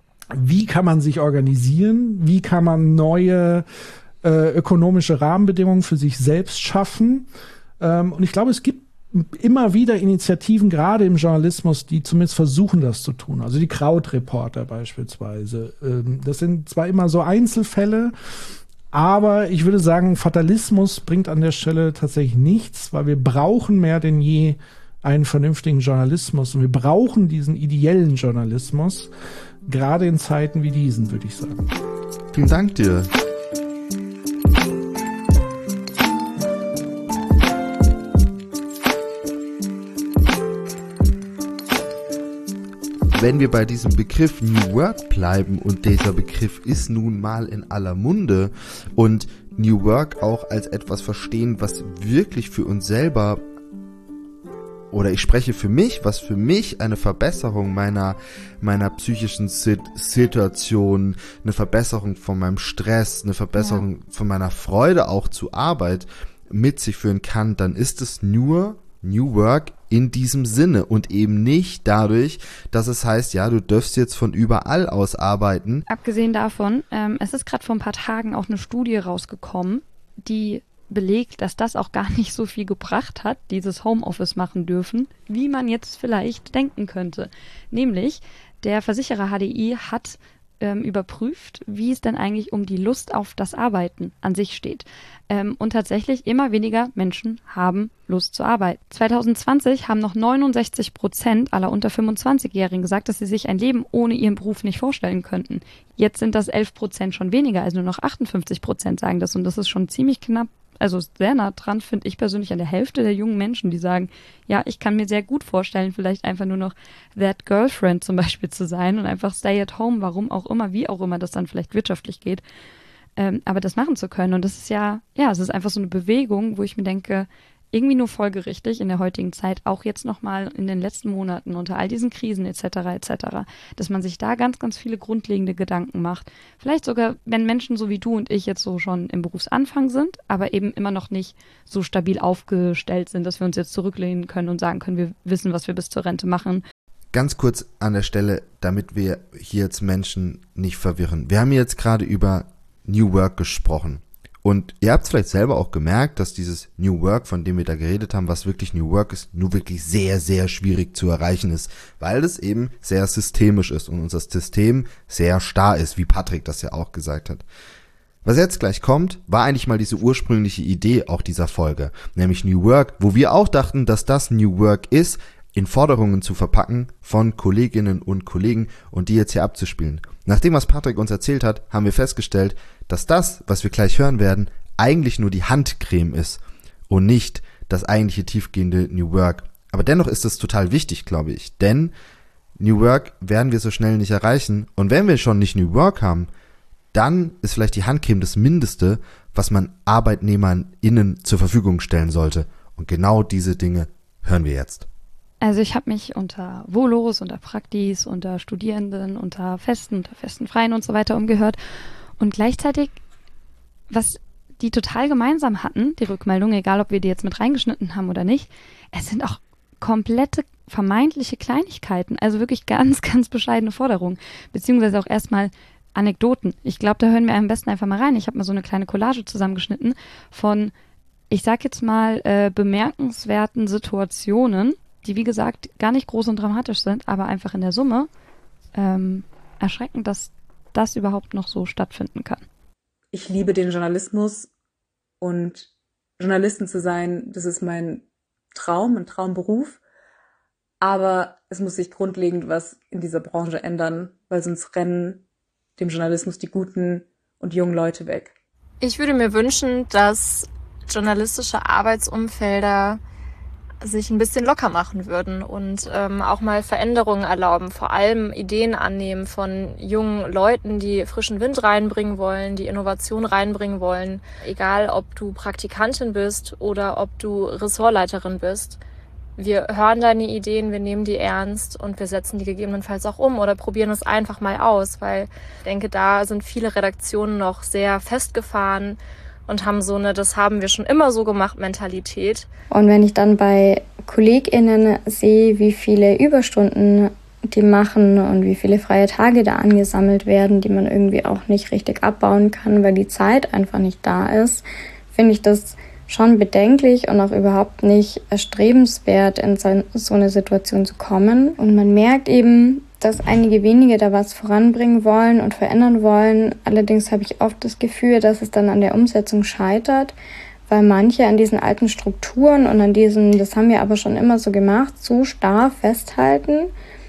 wie kann man sich organisieren, wie kann man neue äh, ökonomische Rahmenbedingungen für sich selbst schaffen. Ähm, und ich glaube, es gibt immer wieder Initiativen, gerade im Journalismus, die zumindest versuchen, das zu tun. Also die Krautreporter beispielsweise. Ähm, das sind zwar immer so Einzelfälle, aber ich würde sagen, Fatalismus bringt an der Stelle tatsächlich nichts, weil wir brauchen mehr denn je einen vernünftigen Journalismus. Und wir brauchen diesen ideellen Journalismus, gerade in Zeiten wie diesen, würde ich sagen. Vielen Dank dir. Wenn wir bei diesem Begriff New Work bleiben, und dieser Begriff ist nun mal in aller Munde, und New Work auch als etwas verstehen, was wirklich für uns selber, oder ich spreche für mich, was für mich eine Verbesserung meiner meiner psychischen Sit- Situation, eine Verbesserung von meinem Stress, eine Verbesserung ja. von meiner Freude auch zur Arbeit mit sich führen kann, dann ist es nur New Work in diesem Sinne und eben nicht dadurch, dass es heißt, ja, du dürfst jetzt von überall aus arbeiten. Abgesehen davon, ähm, es ist gerade vor ein paar Tagen auch eine Studie rausgekommen, die belegt, dass das auch gar nicht so viel gebracht hat, dieses Homeoffice machen dürfen, wie man jetzt vielleicht denken könnte. Nämlich, der Versicherer H D I hat ähm, überprüft, wie es denn eigentlich um die Lust auf das Arbeiten an sich steht. Ähm, und tatsächlich immer weniger Menschen haben Lust zu arbeiten. zwanzig zwanzig haben noch neunundsechzig Prozent aller unter fünfundzwanzigjährigen gesagt, dass sie sich ein Leben ohne ihren Beruf nicht vorstellen könnten. Jetzt sind das elf Prozent schon weniger, also nur noch achtundfünfzig Prozent sagen das. Und das ist schon ziemlich knapp, also sehr nah dran, finde ich persönlich, an der Hälfte der jungen Menschen, die sagen, ja, ich kann mir sehr gut vorstellen, vielleicht einfach nur noch that girlfriend zum Beispiel zu sein und einfach stay at home, warum auch immer, wie auch immer das dann vielleicht wirtschaftlich geht, ähm, aber das machen zu können. Und das ist ja, ja, es ist einfach so eine Bewegung, wo ich mir denke, irgendwie nur folgerichtig in der heutigen Zeit, auch jetzt nochmal in den letzten Monaten unter all diesen Krisen et cetera et cetera, dass man sich da ganz, ganz viele grundlegende Gedanken macht. Vielleicht sogar, wenn Menschen so wie du und ich jetzt so schon im Berufsanfang sind, aber eben immer noch nicht so stabil aufgestellt sind, dass wir uns jetzt zurücklehnen können und sagen können, wir wissen, was wir bis zur Rente machen. Ganz kurz an der Stelle, damit wir hier jetzt Menschen nicht verwirren. Wir haben jetzt gerade über New Work gesprochen. Und ihr habt es vielleicht selber auch gemerkt, dass dieses New Work, von dem wir da geredet haben, was wirklich New Work ist, nur wirklich sehr, sehr schwierig zu erreichen ist, weil es eben sehr systemisch ist und unser System sehr starr ist, wie Patrick das ja auch gesagt hat. Was jetzt gleich kommt, war eigentlich mal diese ursprüngliche Idee auch dieser Folge, nämlich New Work, wo wir auch dachten, dass das New Work ist, in Forderungen zu verpacken von Kolleginnen und Kollegen und die jetzt hier abzuspielen. Nachdem, was Patrick uns erzählt hat, haben wir festgestellt, dass das, was wir gleich hören werden, eigentlich nur die Handcreme ist und nicht das eigentliche tiefgehende New Work. Aber dennoch ist es total wichtig, glaube ich, denn New Work werden wir so schnell nicht erreichen und wenn wir schon nicht New Work haben, dann ist vielleicht die Handcreme das Mindeste, was man ArbeitnehmerInnen zur Verfügung stellen sollte. Und genau diese Dinge hören wir jetzt. Also ich habe mich unter Volos, unter Praktis, unter Studierenden, unter Festen, unter festen Freien und so weiter umgehört. Und gleichzeitig, was die total gemeinsam hatten, die Rückmeldung, egal ob wir die jetzt mit reingeschnitten haben oder nicht, es sind auch komplette vermeintliche Kleinigkeiten, also wirklich ganz, ganz bescheidene Forderungen, beziehungsweise auch erstmal Anekdoten. Ich glaube, da hören wir am besten einfach mal rein. Ich habe mal so eine kleine Collage zusammengeschnitten von, ich sag jetzt mal, äh, bemerkenswerten Situationen, die wie gesagt gar nicht groß und dramatisch sind, aber einfach in der Summe ähm, erschreckend, dass das überhaupt noch so stattfinden kann. Ich liebe den Journalismus und Journalistin zu sein, das ist mein Traum, ein Traumberuf, aber es muss sich grundlegend was in dieser Branche ändern, weil sonst rennen dem Journalismus die guten und jungen Leute weg. Ich würde mir wünschen, dass journalistische Arbeitsumfelder sich ein bisschen locker machen würden und ähm, auch mal Veränderungen erlauben, vor allem Ideen annehmen von jungen Leuten, die frischen Wind reinbringen wollen, die Innovation reinbringen wollen, egal ob du Praktikantin bist oder ob du Ressortleiterin bist. Wir hören deine Ideen, wir nehmen die ernst und wir setzen die gegebenenfalls auch um oder probieren es einfach mal aus, weil ich denke, da sind viele Redaktionen noch sehr festgefahren und haben so eine, das haben wir schon immer so gemacht, Mentalität. Und wenn ich dann bei KollegInnen sehe, wie viele Überstunden die machen und wie viele freie Tage da angesammelt werden, die man irgendwie auch nicht richtig abbauen kann, weil die Zeit einfach nicht da ist, finde ich das schon bedenklich und auch überhaupt nicht erstrebenswert, in so eine Situation zu kommen. Und man merkt eben, dass einige wenige da was voranbringen wollen und verändern wollen. Allerdings habe ich oft das Gefühl, dass es dann an der Umsetzung scheitert, weil manche an diesen alten Strukturen und an diesen, das haben wir aber schon immer so gemacht, so starr festhalten.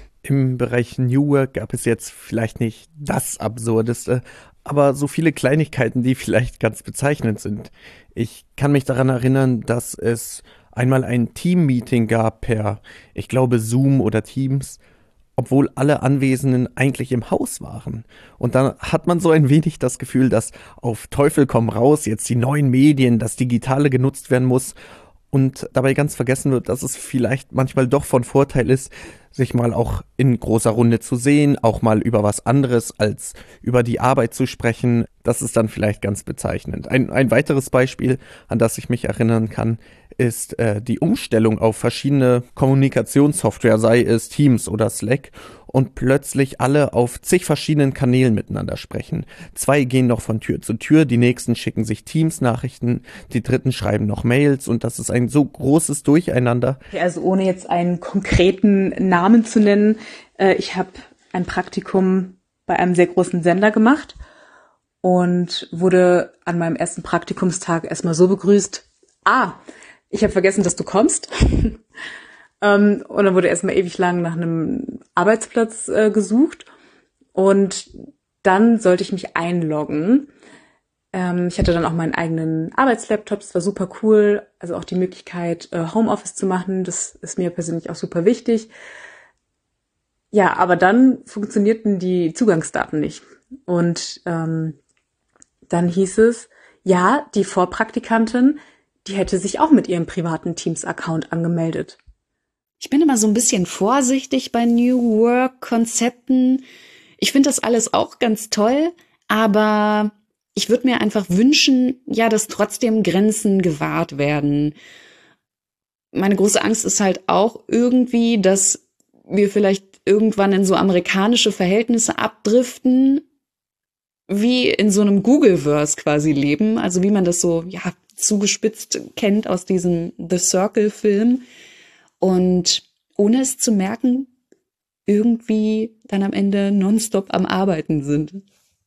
Im Bereich New Work gab es jetzt vielleicht nicht das Absurdeste, aber so viele Kleinigkeiten, die vielleicht ganz bezeichnend sind. Ich kann mich daran erinnern, dass es einmal ein Team-Meeting gab per, ich glaube, Zoom oder Teams, obwohl alle Anwesenden eigentlich im Haus waren. Und dann hat man so ein wenig das Gefühl, dass auf Teufel komm raus jetzt die neuen Medien, das Digitale genutzt werden muss und dabei ganz vergessen wird, dass es vielleicht manchmal doch von Vorteil ist, sich mal auch in großer Runde zu sehen, auch mal über was anderes als über die Arbeit zu sprechen. Das ist dann vielleicht ganz bezeichnend. Ein, ein weiteres Beispiel, an das ich mich erinnern kann, ist äh, die Umstellung auf verschiedene Kommunikationssoftware, sei es Teams oder Slack, und plötzlich alle auf zig verschiedenen Kanälen miteinander sprechen. Zwei gehen noch von Tür zu Tür, die nächsten schicken sich Teams-Nachrichten, die dritten schreiben noch Mails und das ist ein so großes Durcheinander. Also ohne jetzt einen konkreten Namen zu nennen, äh, ich habe ein Praktikum bei einem sehr großen Sender gemacht und wurde an meinem ersten Praktikumstag erstmal so begrüßt, ah, ich habe vergessen, dass du kommst. ähm, und dann wurde erstmal ewig lang nach einem Arbeitsplatz äh, gesucht und dann sollte ich mich einloggen. Ähm, ich hatte dann auch meinen eigenen Arbeitslaptop, das war super cool, also auch die Möglichkeit, äh, Homeoffice zu machen, das ist mir persönlich auch super wichtig. Ja, aber dann funktionierten die Zugangsdaten nicht. Und ähm, dann hieß es, ja, die Vorpraktikantin, die hätte sich auch mit ihrem privaten Teams-Account angemeldet. Ich bin immer so ein bisschen vorsichtig bei New Work-Konzepten. Ich finde das alles auch ganz toll, aber ich würde mir einfach wünschen, ja, dass trotzdem Grenzen gewahrt werden. Meine große Angst ist halt auch irgendwie, dass wir vielleicht irgendwann in so amerikanische Verhältnisse abdriften, wie in so einem Googleverse quasi leben, also wie man das so, ja, zugespitzt kennt aus diesem The Circle-Film und ohne es zu merken, irgendwie dann am Ende nonstop am Arbeiten sind.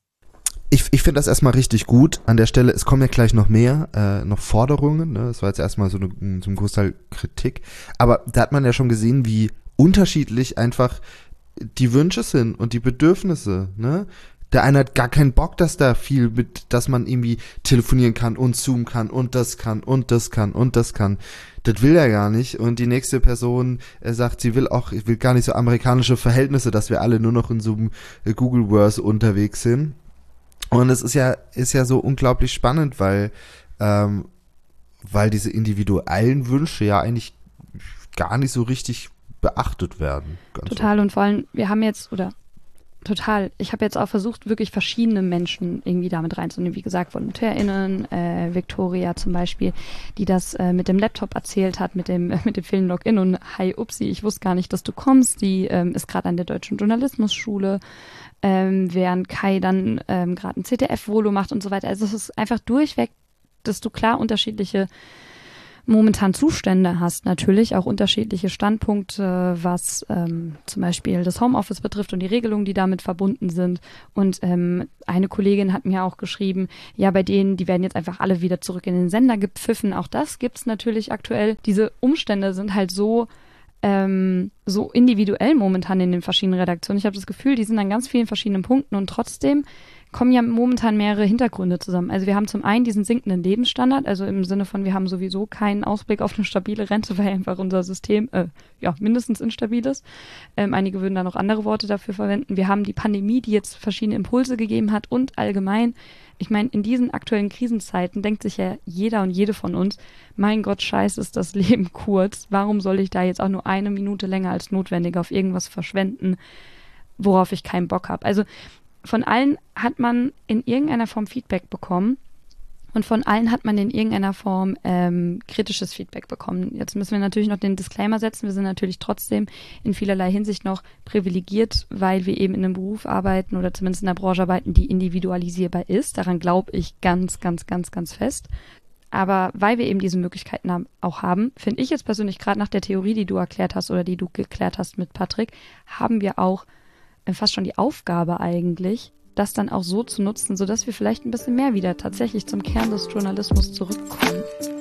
Ich, ich finde das erstmal richtig gut. An der Stelle, es kommen ja gleich noch mehr, äh, noch Forderungen. Ne? Das war jetzt erstmal so eine, zum Großteil Kritik. Aber da hat man ja schon gesehen, wie unterschiedlich einfach die Wünsche sind und die Bedürfnisse. Ne? Der eine hat gar keinen Bock, dass da viel mit, dass man irgendwie telefonieren kann und Zoom kann und das kann und das kann und das kann. Das will er gar nicht. Und die nächste Person äh, sagt, sie will auch, will gar nicht so amerikanische Verhältnisse, dass wir alle nur noch in so einem äh, Googleverse unterwegs sind. Und es ist ja, ist ja so unglaublich spannend, weil, ähm, weil diese individuellen Wünsche ja eigentlich gar nicht so richtig beachtet werden. Ganz Total, und vor allem, wir haben jetzt, oder total, ich habe jetzt auch versucht, wirklich verschiedene Menschen irgendwie damit reinzunehmen. Wie gesagt, VolontärInnen, äh, Victoria zum Beispiel, die das äh, mit dem Laptop erzählt hat, mit dem, äh, mit dem vielen Login und hi, upsi, ich wusste gar nicht, dass du kommst. Die ähm, ist gerade an der Deutschen Journalismusschule, ähm, während Kai dann ähm, gerade ein C T F-Volo macht und so weiter. Also es ist einfach durchweg, dass du klar unterschiedliche momentan Zustände hast, natürlich auch unterschiedliche Standpunkte, was ähm, zum Beispiel das Homeoffice betrifft und die Regelungen, die damit verbunden sind. Und ähm, eine Kollegin hat mir auch geschrieben, ja, bei denen, die werden jetzt einfach alle wieder zurück in den Sender gepfiffen. Auch das gibt's natürlich aktuell. Diese Umstände sind halt so ähm, so individuell momentan in den verschiedenen Redaktionen. Ich habe das Gefühl, die sind an ganz vielen verschiedenen Punkten und trotzdem kommen ja momentan mehrere Hintergründe zusammen. Also wir haben zum einen diesen sinkenden Lebensstandard, also im Sinne von, wir haben sowieso keinen Ausblick auf eine stabile Rente, weil einfach unser System äh, ja mindestens instabil ist. Ähm, einige würden da noch andere Worte dafür verwenden. Wir haben die Pandemie, die jetzt verschiedene Impulse gegeben hat und allgemein, ich meine, in diesen aktuellen Krisenzeiten denkt sich ja jeder und jede von uns, mein Gott, scheiße, ist das Leben kurz. Warum soll ich da jetzt auch nur eine Minute länger als notwendig auf irgendwas verschwenden, worauf ich keinen Bock habe? Also von allen hat man in irgendeiner Form Feedback bekommen und von allen hat man in irgendeiner Form ähm, kritisches Feedback bekommen. Jetzt müssen wir natürlich noch den Disclaimer setzen. Wir sind natürlich trotzdem in vielerlei Hinsicht noch privilegiert, weil wir eben in einem Beruf arbeiten oder zumindest in einer Branche arbeiten, die individualisierbar ist. Daran glaube ich ganz, ganz, ganz, ganz fest. Aber weil wir eben diese Möglichkeiten haben, auch haben, finde ich jetzt persönlich gerade nach der Theorie, die du erklärt hast oder die du geklärt hast mit Patrick, haben wir auch fast schon die Aufgabe eigentlich, das dann auch so zu nutzen, sodass wir vielleicht ein bisschen mehr wieder tatsächlich zum Kern des Journalismus zurückkommen.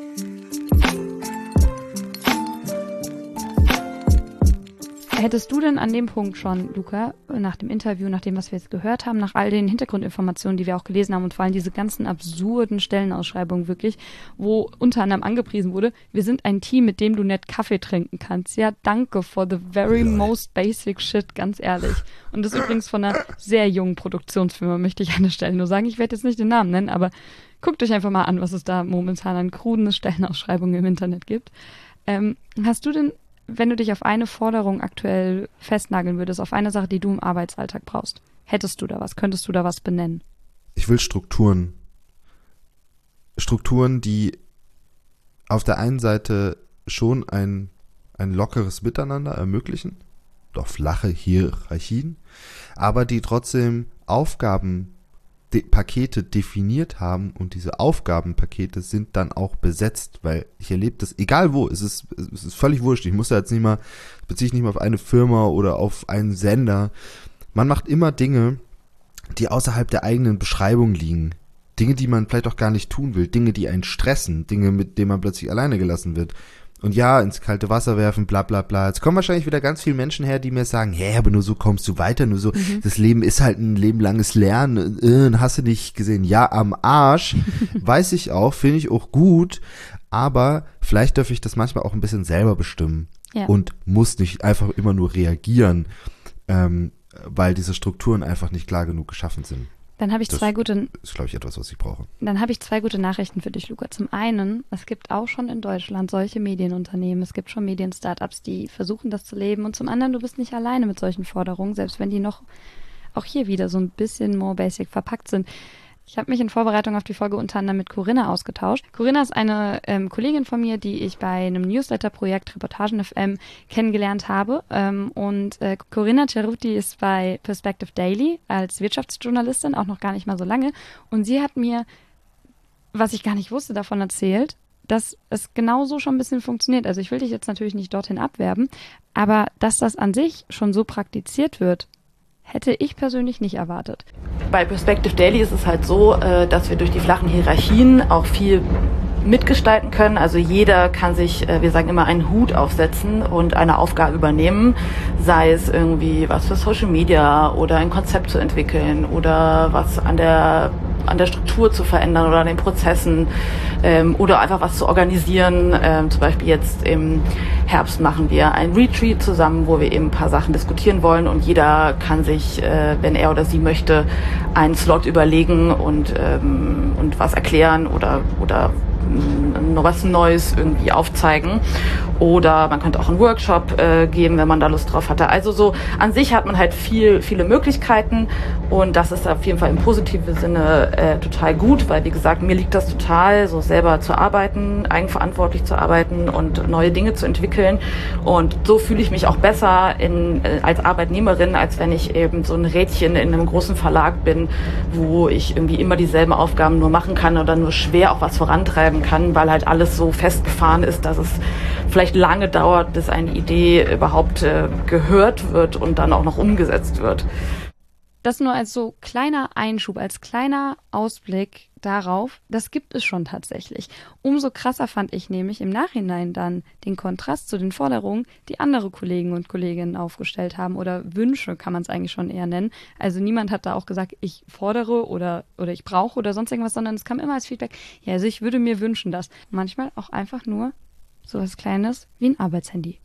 Hättest du denn an dem Punkt schon, Luca, nach dem Interview, nach dem, was wir jetzt gehört haben, nach all den Hintergrundinformationen, die wir auch gelesen haben und vor allem diese ganzen absurden Stellenausschreibungen wirklich, wo unter anderem angepriesen wurde, wir sind ein Team, mit dem du nett Kaffee trinken kannst. Ja, danke for the very most basic shit, ganz ehrlich. Und das ist übrigens von einer sehr jungen Produktionsfirma, möchte ich an der Stelle nur sagen. Ich werde jetzt nicht den Namen nennen, aber guckt euch einfach mal an, was es da momentan an kruden Stellenausschreibungen im Internet gibt. Ähm, hast du denn, wenn du dich auf eine Forderung aktuell festnageln würdest, auf eine Sache, die du im Arbeitsalltag brauchst, hättest du da was? Könntest du da was benennen? Ich will Strukturen. Strukturen, die auf der einen Seite schon ein, ein lockeres Miteinander ermöglichen, doch flache Hierarchien, aber die trotzdem Aufgaben De- Pakete definiert haben und diese Aufgabenpakete sind dann auch besetzt, weil ich erlebe das, egal wo, es ist, es ist völlig wurscht, ich muss da jetzt nicht mal, beziehe ich nicht mal auf eine Firma oder auf einen Sender, man macht immer Dinge, die außerhalb der eigenen Beschreibung liegen. Dinge, die man vielleicht auch gar nicht tun will, Dinge, die einen stressen, Dinge, mit denen man plötzlich alleine gelassen wird. Und ja, ins kalte Wasser werfen, bla bla bla. Jetzt kommen wahrscheinlich wieder ganz viele Menschen her, die mir sagen, hä, aber nur so kommst du weiter, nur so, mhm. das Leben ist halt ein lebenlanges Lernen, äh, hast du nicht gesehen. Ja, am Arsch, weiß ich auch, finde ich auch gut, aber vielleicht darf ich das manchmal auch ein bisschen selber bestimmen ja. und muss nicht einfach immer nur reagieren, ähm, weil diese Strukturen einfach nicht klar genug geschaffen sind. Dann habe ich das zwei gute. ist, glaube ich, etwas, was ich brauche. Dann habe ich zwei gute Nachrichten für dich, Luca. Zum einen, es gibt auch schon in Deutschland solche Medienunternehmen, es gibt schon Medien-Startups, die versuchen, das zu leben. Und zum anderen, du bist nicht alleine mit solchen Forderungen, selbst wenn die noch auch hier wieder so ein bisschen more basic verpackt sind. Ich habe mich in Vorbereitung auf die Folge unter anderem mit Corinna ausgetauscht. Corinna ist eine ähm, Kollegin von mir, die ich bei einem Newsletter-Projekt Reportagen F M kennengelernt habe. Ähm, und äh, Corinna Ceruti ist bei Perspective Daily als Wirtschaftsjournalistin, auch noch gar nicht mal so lange. Und sie hat mir, was ich gar nicht wusste, davon erzählt, dass es genauso schon ein bisschen funktioniert. Also ich will dich jetzt natürlich nicht dorthin abwerben, aber dass das an sich schon so praktiziert wird, hätte ich persönlich nicht erwartet. Bei Perspective Daily ist es halt so, dass wir durch die flachen Hierarchien auch viel mitgestalten können. Also jeder kann sich, wir sagen immer, einen Hut aufsetzen und eine Aufgabe übernehmen, sei es irgendwie was für Social Media oder ein Konzept zu entwickeln oder was an der an der Struktur zu verändern oder an den Prozessen ähm, oder einfach was zu organisieren. Ähm, zum Beispiel jetzt im Herbst machen wir ein Retreat zusammen, wo wir eben ein paar Sachen diskutieren wollen und jeder kann sich, äh, wenn er oder sie möchte, einen Slot überlegen und, ähm, und was erklären oder, oder noch was Neues irgendwie aufzeigen. Oder man könnte auch einen Workshop äh, geben, wenn man da Lust drauf hatte. Also so an sich hat man halt viel, viele Möglichkeiten und das ist auf jeden Fall im positiven Sinne äh, total gut, weil wie gesagt, mir liegt das total, so selber zu arbeiten, eigenverantwortlich zu arbeiten und neue Dinge zu entwickeln und so fühle ich mich auch besser in, äh, als Arbeitnehmerin, als wenn ich eben so ein Rädchen in einem großen Verlag bin, wo ich irgendwie immer dieselben Aufgaben nur machen kann oder nur schwer auch was vorantreiben kann, weil halt alles so festgefahren ist, dass es vielleicht lange dauert, bis eine Idee überhaupt äh, gehört wird und dann auch noch umgesetzt wird. Das nur als so kleiner Einschub, als kleiner Ausblick darauf, das gibt es schon tatsächlich. Umso krasser fand ich nämlich im Nachhinein dann den Kontrast zu den Forderungen, die andere Kollegen und Kolleginnen aufgestellt haben oder Wünsche kann man es eigentlich schon eher nennen. Also niemand hat da auch gesagt, ich fordere oder, oder ich brauche oder sonst irgendwas, sondern es kam immer als Feedback, ja, also ich würde mir wünschen, dass manchmal auch einfach nur so was Kleines wie ein Arbeitshandy.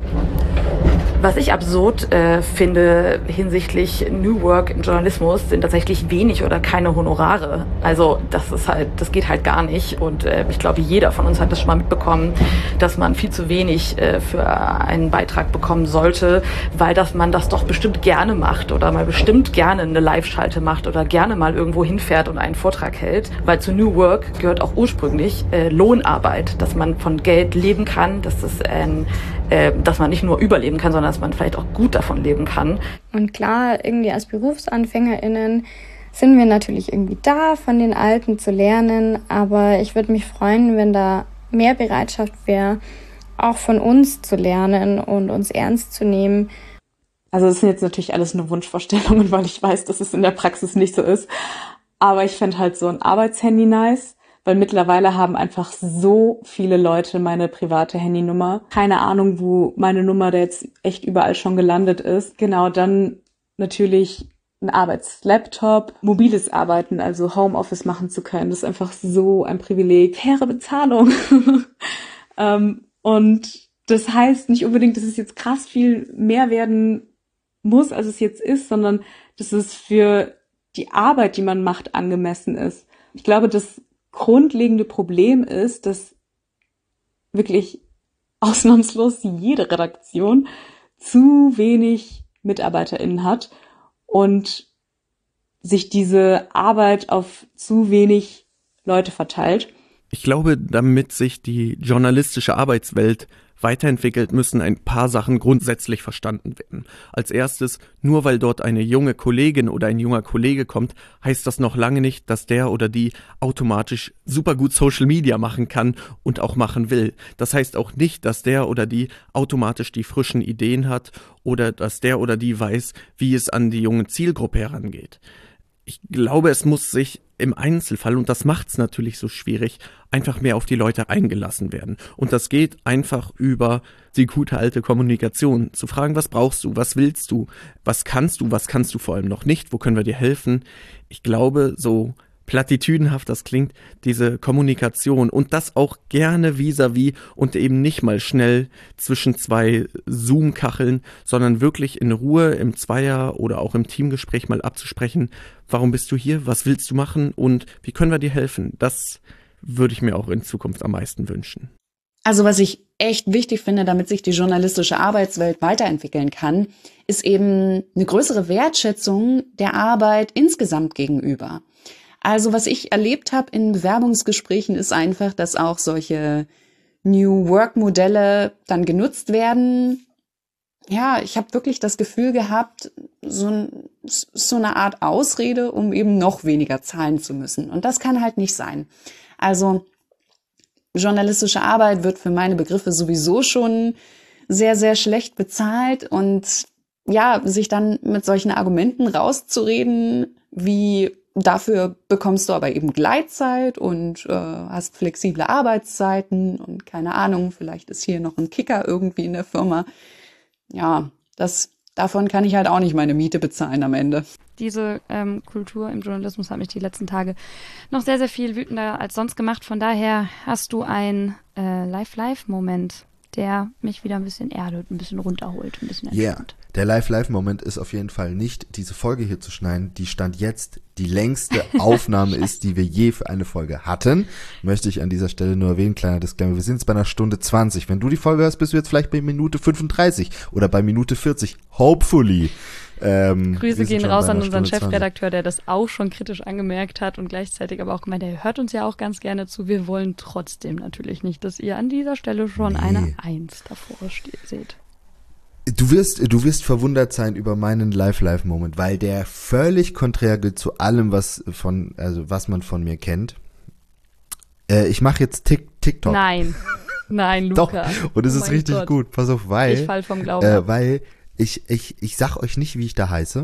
Was ich absurd äh, finde hinsichtlich New Work im Journalismus sind tatsächlich wenig oder keine Honorare. Also das ist halt, das geht halt gar nicht. Und äh, ich glaube, jeder von uns hat das schon mal mitbekommen, dass man viel zu wenig äh, für einen Beitrag bekommen sollte, weil das man das doch bestimmt gerne macht oder mal bestimmt gerne eine Live-Schalte macht oder gerne mal irgendwo hinfährt und einen Vortrag hält. Weil zu New Work gehört auch ursprünglich äh, Lohnarbeit, dass man von Geld leben kann, dass das ein äh, dass man nicht nur überleben kann, sondern dass man vielleicht auch gut davon leben kann. Und klar, irgendwie als BerufsanfängerInnen sind wir natürlich irgendwie da, von den Alten zu lernen, aber ich würde mich freuen, wenn da mehr Bereitschaft wäre, auch von uns zu lernen und uns ernst zu nehmen. Also das sind jetzt natürlich alles nur Wunschvorstellungen, weil ich weiß, dass es in der Praxis nicht so ist. Aber ich fände halt so ein Arbeitshandy nice, weil mittlerweile haben einfach so viele Leute meine private Handynummer. Keine Ahnung, wo meine Nummer da jetzt echt überall schon gelandet ist. Genau, dann natürlich ein Arbeitslaptop, mobiles Arbeiten, also Homeoffice machen zu können. Das ist einfach so ein Privileg. Faire Bezahlung. ähm, und das heißt nicht unbedingt, dass es jetzt krass viel mehr werden muss, als es jetzt ist, sondern dass es für die Arbeit, die man macht, angemessen ist. Ich glaube, das grundlegende Problem ist, dass wirklich ausnahmslos jede Redaktion zu wenig MitarbeiterInnen hat und sich diese Arbeit auf zu wenig Leute verteilt. Ich glaube, damit sich die journalistische Arbeitswelt weiterentwickelt, müssen ein paar Sachen grundsätzlich verstanden werden. Als erstes, nur weil dort eine junge Kollegin oder ein junger Kollege kommt, heißt das noch lange nicht, dass der oder die automatisch super gut Social Media machen kann und auch machen will. Das heißt auch nicht, dass der oder die automatisch die frischen Ideen hat oder dass der oder die weiß, wie es an die junge Zielgruppe herangeht. Ich glaube, es muss sich im Einzelfall, und das macht es natürlich so schwierig, einfach mehr auf die Leute eingelassen werden. Und das geht einfach über die gute alte Kommunikation. Zu fragen, was brauchst du, was willst du, was kannst du, was kannst du vor allem noch nicht, wo können wir dir helfen. Ich glaube, so platitüdenhaft das klingt, diese Kommunikation und das auch gerne vis-à-vis und eben nicht mal schnell zwischen zwei Zoom-Kacheln, sondern wirklich in Ruhe im Zweier- oder auch im Teamgespräch mal abzusprechen, warum bist du hier, was willst du machen und wie können wir dir helfen. Das würde ich mir auch in Zukunft am meisten wünschen. Also was ich echt wichtig finde, damit sich die journalistische Arbeitswelt weiterentwickeln kann, ist eben eine größere Wertschätzung der Arbeit insgesamt gegenüber. Also was ich erlebt habe in Bewerbungsgesprächen ist einfach, dass auch solche New Work-Modelle dann genutzt werden. Ja, ich habe wirklich das Gefühl gehabt, so, ein, so eine Art Ausrede, um eben noch weniger zahlen zu müssen. Und das kann halt nicht sein. Also journalistische Arbeit wird für meine Begriffe sowieso schon sehr, sehr schlecht bezahlt. Und ja, sich dann mit solchen Argumenten rauszureden, wie dafür bekommst du aber eben Gleitzeit und äh, hast flexible Arbeitszeiten und keine Ahnung, vielleicht ist hier noch ein Kicker irgendwie in der Firma. Ja, das davon kann ich halt auch nicht meine Miete bezahlen am Ende. Diese ähm, Kultur im Journalismus hat mich die letzten Tage noch sehr, sehr viel wütender als sonst gemacht. Von daher hast du einen äh, Live-Live-Moment, der mich wieder ein bisschen erdet, ein bisschen runterholt, ein bisschen entspannt. Yeah. Der Live-Live-Moment ist auf jeden Fall nicht, diese Folge hier zu schneiden, die Stand jetzt die längste Aufnahme ist, die wir je für eine Folge hatten. Möchte ich an dieser Stelle nur erwähnen, kleiner Disclaimer, wir sind jetzt bei einer Stunde zwanzig. Wenn du die Folge hörst, bist du jetzt vielleicht bei Minute fünfunddreißig oder bei Minute vierzig. Hopefully. Ähm, Grüße gehen raus an unseren Chefredakteur, der das auch schon kritisch angemerkt hat und gleichzeitig aber auch gemeint, er hört uns ja auch ganz gerne zu. Wir wollen trotzdem natürlich nicht, dass ihr an dieser Stelle schon nee. eine Eins davor ste- seht. Du wirst, du wirst verwundert sein über meinen Live-Live-Moment, weil der völlig konträr geht zu allem, was von, also was man von mir kennt. Äh, ich mache jetzt Tik- TikTok. Nein, nein, Luca. Doch, und es oh ist richtig Gott. gut. Pass auf, weil, ich fall vom Glauben äh, weil ich, ich, ich sag euch nicht, wie ich da heiße.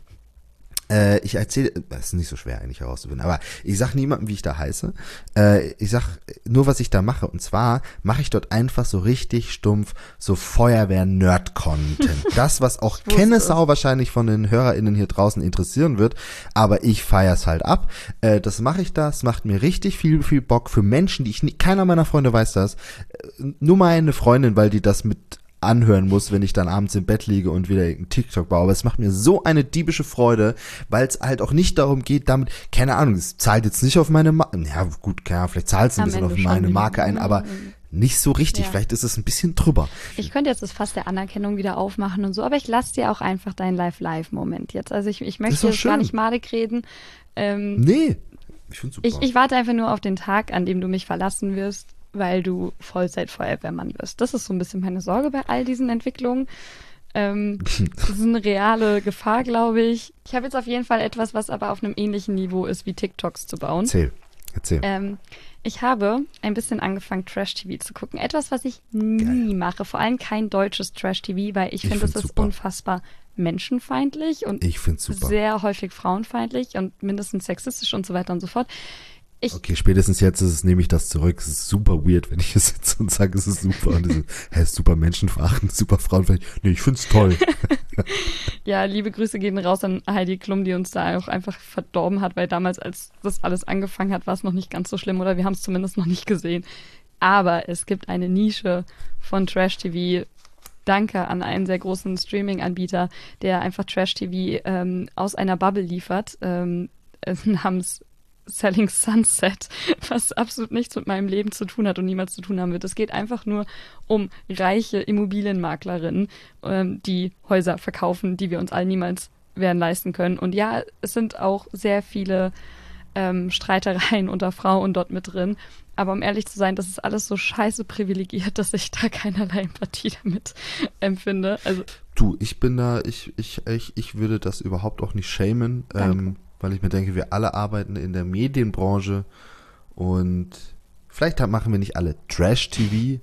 Äh, ich erzähle, das ist nicht so schwer eigentlich herauszufinden, aber ich sag niemandem, wie ich da heiße. Äh, ich sag nur, was ich da mache. Und zwar mache ich dort einfach so richtig stumpf so Feuerwehr-Nerd-Content. Das, was auch Kennesau wahrscheinlich von den HörerInnen hier draußen interessieren wird, aber ich feier's halt ab. Äh, das mache ich da, es macht mir richtig viel, viel Bock für Menschen, die ich nie, keiner meiner Freunde weiß das, äh, nur meine Freundin, weil die das mit anhören muss, wenn ich dann abends im Bett liege und wieder einen TikTok baue. Aber es macht mir so eine diebische Freude, weil es halt auch nicht darum geht, damit, keine Ahnung, es zahlt jetzt nicht auf meine Marke, ja gut, keine Ahnung, vielleicht zahlt es ein bisschen auf meine Marke ein, aber nicht so richtig, ja. Vielleicht ist es ein bisschen drüber. Ich könnte jetzt das Fass der Anerkennung wieder aufmachen und so, aber ich lasse dir auch einfach deinen Live-Live-Moment jetzt. Also ich, ich möchte jetzt gar nicht madig reden. Ähm, nee, ich finde super. Ich, ich warte einfach nur auf den Tag, an dem du mich verlassen wirst, weil du Vollzeit-Feuerwehrmann wirst. Das ist so ein bisschen meine Sorge bei all diesen Entwicklungen. Ähm, das ist eine reale Gefahr, glaube ich. Ich habe jetzt auf jeden Fall etwas, was aber auf einem ähnlichen Niveau ist, wie TikToks zu bauen. Erzähl, erzähl. Ähm, ich habe ein bisschen angefangen, Trash-T V zu gucken. Etwas, was ich nie Geil. mache. Vor allem kein deutsches Trash-T V, weil ich, ich finde, es ist super. unfassbar menschenfeindlich und ich find's super. sehr häufig frauenfeindlich und mindestens sexistisch und so weiter und so fort. Ich okay, spätestens jetzt ist es, nehme ich das zurück. Es ist super weird, wenn ich es jetzt und sage, es ist super. Und es ist, hä, ist super menschenverachtend, super frauenfeindlich. Nee, ich find's toll. Ja, liebe Grüße gehen raus an Heidi Klum, die uns da auch einfach verdorben hat, weil damals, als das alles angefangen hat, war es noch nicht ganz so schlimm oder wir haben es zumindest noch nicht gesehen. Aber es gibt eine Nische von Trash-T V. Danke an einen sehr großen Streaming-Anbieter, der einfach Trash-T V ähm, aus einer Bubble liefert, ähm, namens Selling Sunset, was absolut nichts mit meinem Leben zu tun hat und niemals zu tun haben wird. Es geht einfach nur um reiche Immobilienmaklerinnen, ähm, die Häuser verkaufen, die wir uns alle niemals werden leisten können. Und ja, es sind auch sehr viele ähm, Streitereien unter Frauen dort mit drin. Aber um ehrlich zu sein, das ist alles so scheiße privilegiert, dass ich da keinerlei Empathie damit empfinde. Also du, ich bin da, ich, ich, ich, ich würde das überhaupt auch nicht shamen. Ähm, weil ich mir denke, wir alle arbeiten in der Medienbranche und vielleicht machen wir nicht alle Trash-T V,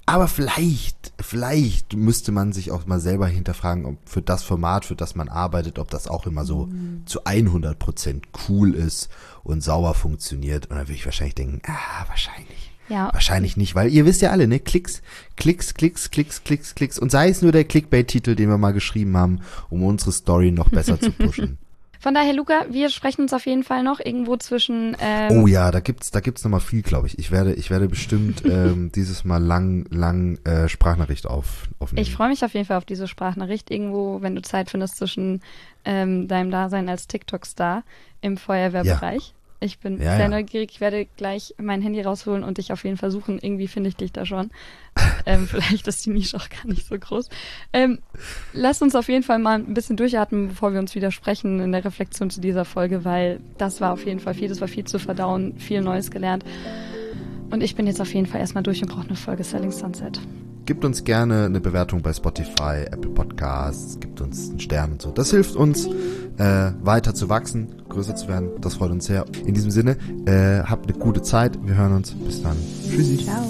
Aber vielleicht, vielleicht müsste man sich auch mal selber hinterfragen, ob für das Format, für das man arbeitet, ob das auch immer so mhm. zu hundert Prozent cool ist und sauber funktioniert. Und dann würde ich wahrscheinlich denken, ah, wahrscheinlich. Ja. Wahrscheinlich nicht, weil ihr wisst ja alle, ne, Klicks, Klicks, Klicks, Klicks, Klicks, Klicks. Und sei es nur der Clickbait-Titel, den wir mal geschrieben haben, um unsere Story noch besser zu pushen. Von daher, Luca, wir sprechen uns auf jeden Fall noch irgendwo zwischen. Ähm oh ja, da gibt's, da gibt's noch mal viel, glaube ich. Ich werde, ich werde bestimmt ähm, dieses Mal lang, lang äh, Sprachnachricht auf, aufnehmen. Ich freue mich auf jeden Fall auf diese Sprachnachricht irgendwo, wenn du Zeit findest zwischen ähm, deinem Dasein als TikTok-Star im Feuerwehrbereich. Ja. Ich bin ja, sehr ja. neugierig. Ich werde gleich mein Handy rausholen und dich auf jeden Fall suchen. Irgendwie finde ich dich da schon. ähm, vielleicht ist die Nische auch gar nicht so groß. Ähm, lass uns auf jeden Fall mal ein bisschen durchatmen, bevor wir uns widersprechen in der Reflexion zu dieser Folge, weil das war auf jeden Fall viel. Das war viel zu verdauen, viel Neues gelernt. Und ich bin jetzt auf jeden Fall erstmal durch und brauche eine Folge Selling Sunset. Gebt uns gerne eine Bewertung bei Spotify, Apple Podcasts, gebt uns einen Stern und so. Das hilft uns, äh, weiter zu wachsen, größer zu werden. Das freut uns sehr. In diesem Sinne, äh, habt eine gute Zeit. Wir hören uns. Bis dann. Tschüssi. Ciao.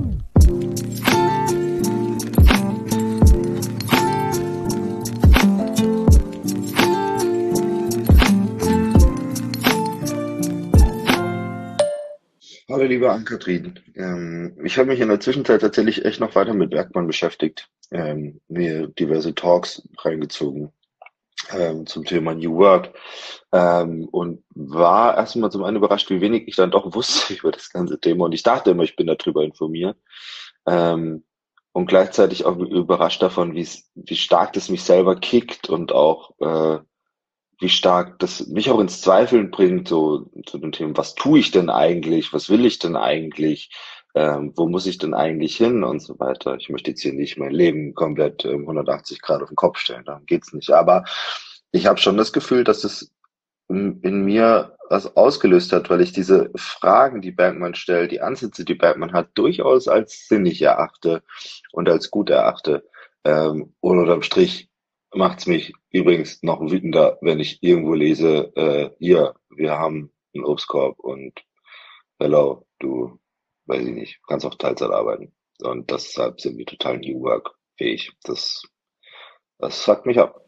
Hallo liebe Ann-Kathrin, ähm, ich habe mich in der Zwischenzeit tatsächlich echt noch weiter mit Bergmann beschäftigt, ähm, mir diverse Talks reingezogen ähm, zum Thema New Work ähm, und war erstmal zum einen überrascht, wie wenig ich dann doch wusste über das ganze Thema, und ich dachte immer, ich bin darüber informiert ähm, und gleichzeitig auch überrascht davon, wie wie stark das mich selber kickt und auch äh, wie stark das mich auch ins Zweifeln bringt, so zu den Themen, was tue ich denn eigentlich, was will ich denn eigentlich, ähm, wo muss ich denn eigentlich hin und so weiter. Ich möchte jetzt hier nicht mein Leben komplett ähm, hundertachtzig Grad auf den Kopf stellen, darum geht's nicht. Aber ich habe schon das Gefühl, dass es in, in mir was ausgelöst hat, weil ich diese Fragen, die Bergmann stellt, die Ansätze, die Bergmann hat, durchaus als sinnig erachte und als gut erachte. Ähm, und unterm Strich macht's mich übrigens noch wütender, wenn ich irgendwo lese, äh, hier, wir haben einen Obstkorb und hello, du, weiß ich nicht, kannst auch Teilzeit arbeiten. Und deshalb sind wir total New Work fähig. Das, das fuckt mich ab.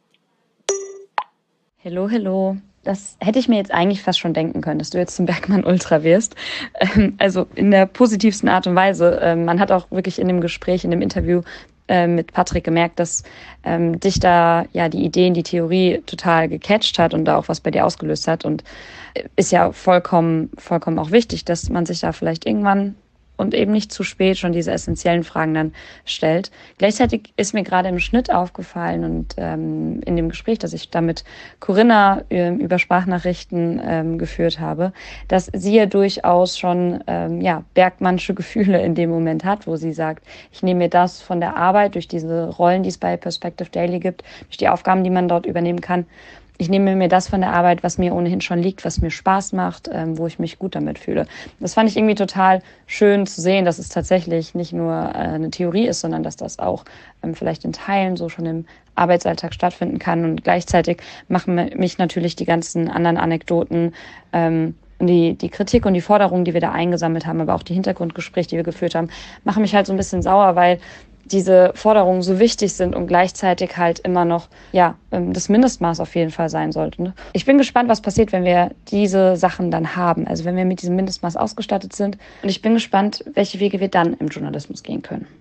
Hello, hello. Das hätte ich mir jetzt eigentlich fast schon denken können, dass du jetzt zum Bergmann Ultra wirst. Ähm, also in der positivsten Art und Weise. Ähm, man hat auch wirklich in dem Gespräch, in dem Interview mit Patrick gemerkt, dass ähm, dich da ja die Ideen, die Theorie total gecatcht hat und da auch was bei dir ausgelöst hat, und ist ja vollkommen, vollkommen auch wichtig, dass man sich da vielleicht irgendwann und eben nicht zu spät schon diese essentiellen Fragen dann stellt. Gleichzeitig ist mir gerade im Schnitt aufgefallen und ähm, in dem Gespräch, das ich da mit Corinna äh, über Sprachnachrichten ähm, geführt habe, dass sie ja durchaus schon ähm, ja, Bergmannsche Gefühle in dem Moment hat, wo sie sagt, ich nehme mir das von der Arbeit durch diese Rollen, die es bei Perspective Daily gibt, durch die Aufgaben, die man dort übernehmen kann. Ich nehme mir das von der Arbeit, was mir ohnehin schon liegt, was mir Spaß macht, ähm, wo ich mich gut damit fühle. Das fand ich irgendwie total schön zu sehen, dass es tatsächlich nicht nur äh, eine Theorie ist, sondern dass das auch ähm, vielleicht in Teilen so schon im Arbeitsalltag stattfinden kann. Und gleichzeitig machen mich natürlich die ganzen anderen Anekdoten, ähm, die, die Kritik und die Forderungen, die wir da eingesammelt haben, aber auch die Hintergrundgespräche, die wir geführt haben, machen mich halt so ein bisschen sauer, weil diese Forderungen so wichtig sind und gleichzeitig halt immer noch, ja, das Mindestmaß auf jeden Fall sein sollten. Ich bin gespannt, was passiert, wenn wir diese Sachen dann haben, also wenn wir mit diesem Mindestmaß ausgestattet sind. Und ich bin gespannt, welche Wege wir dann im Journalismus gehen können.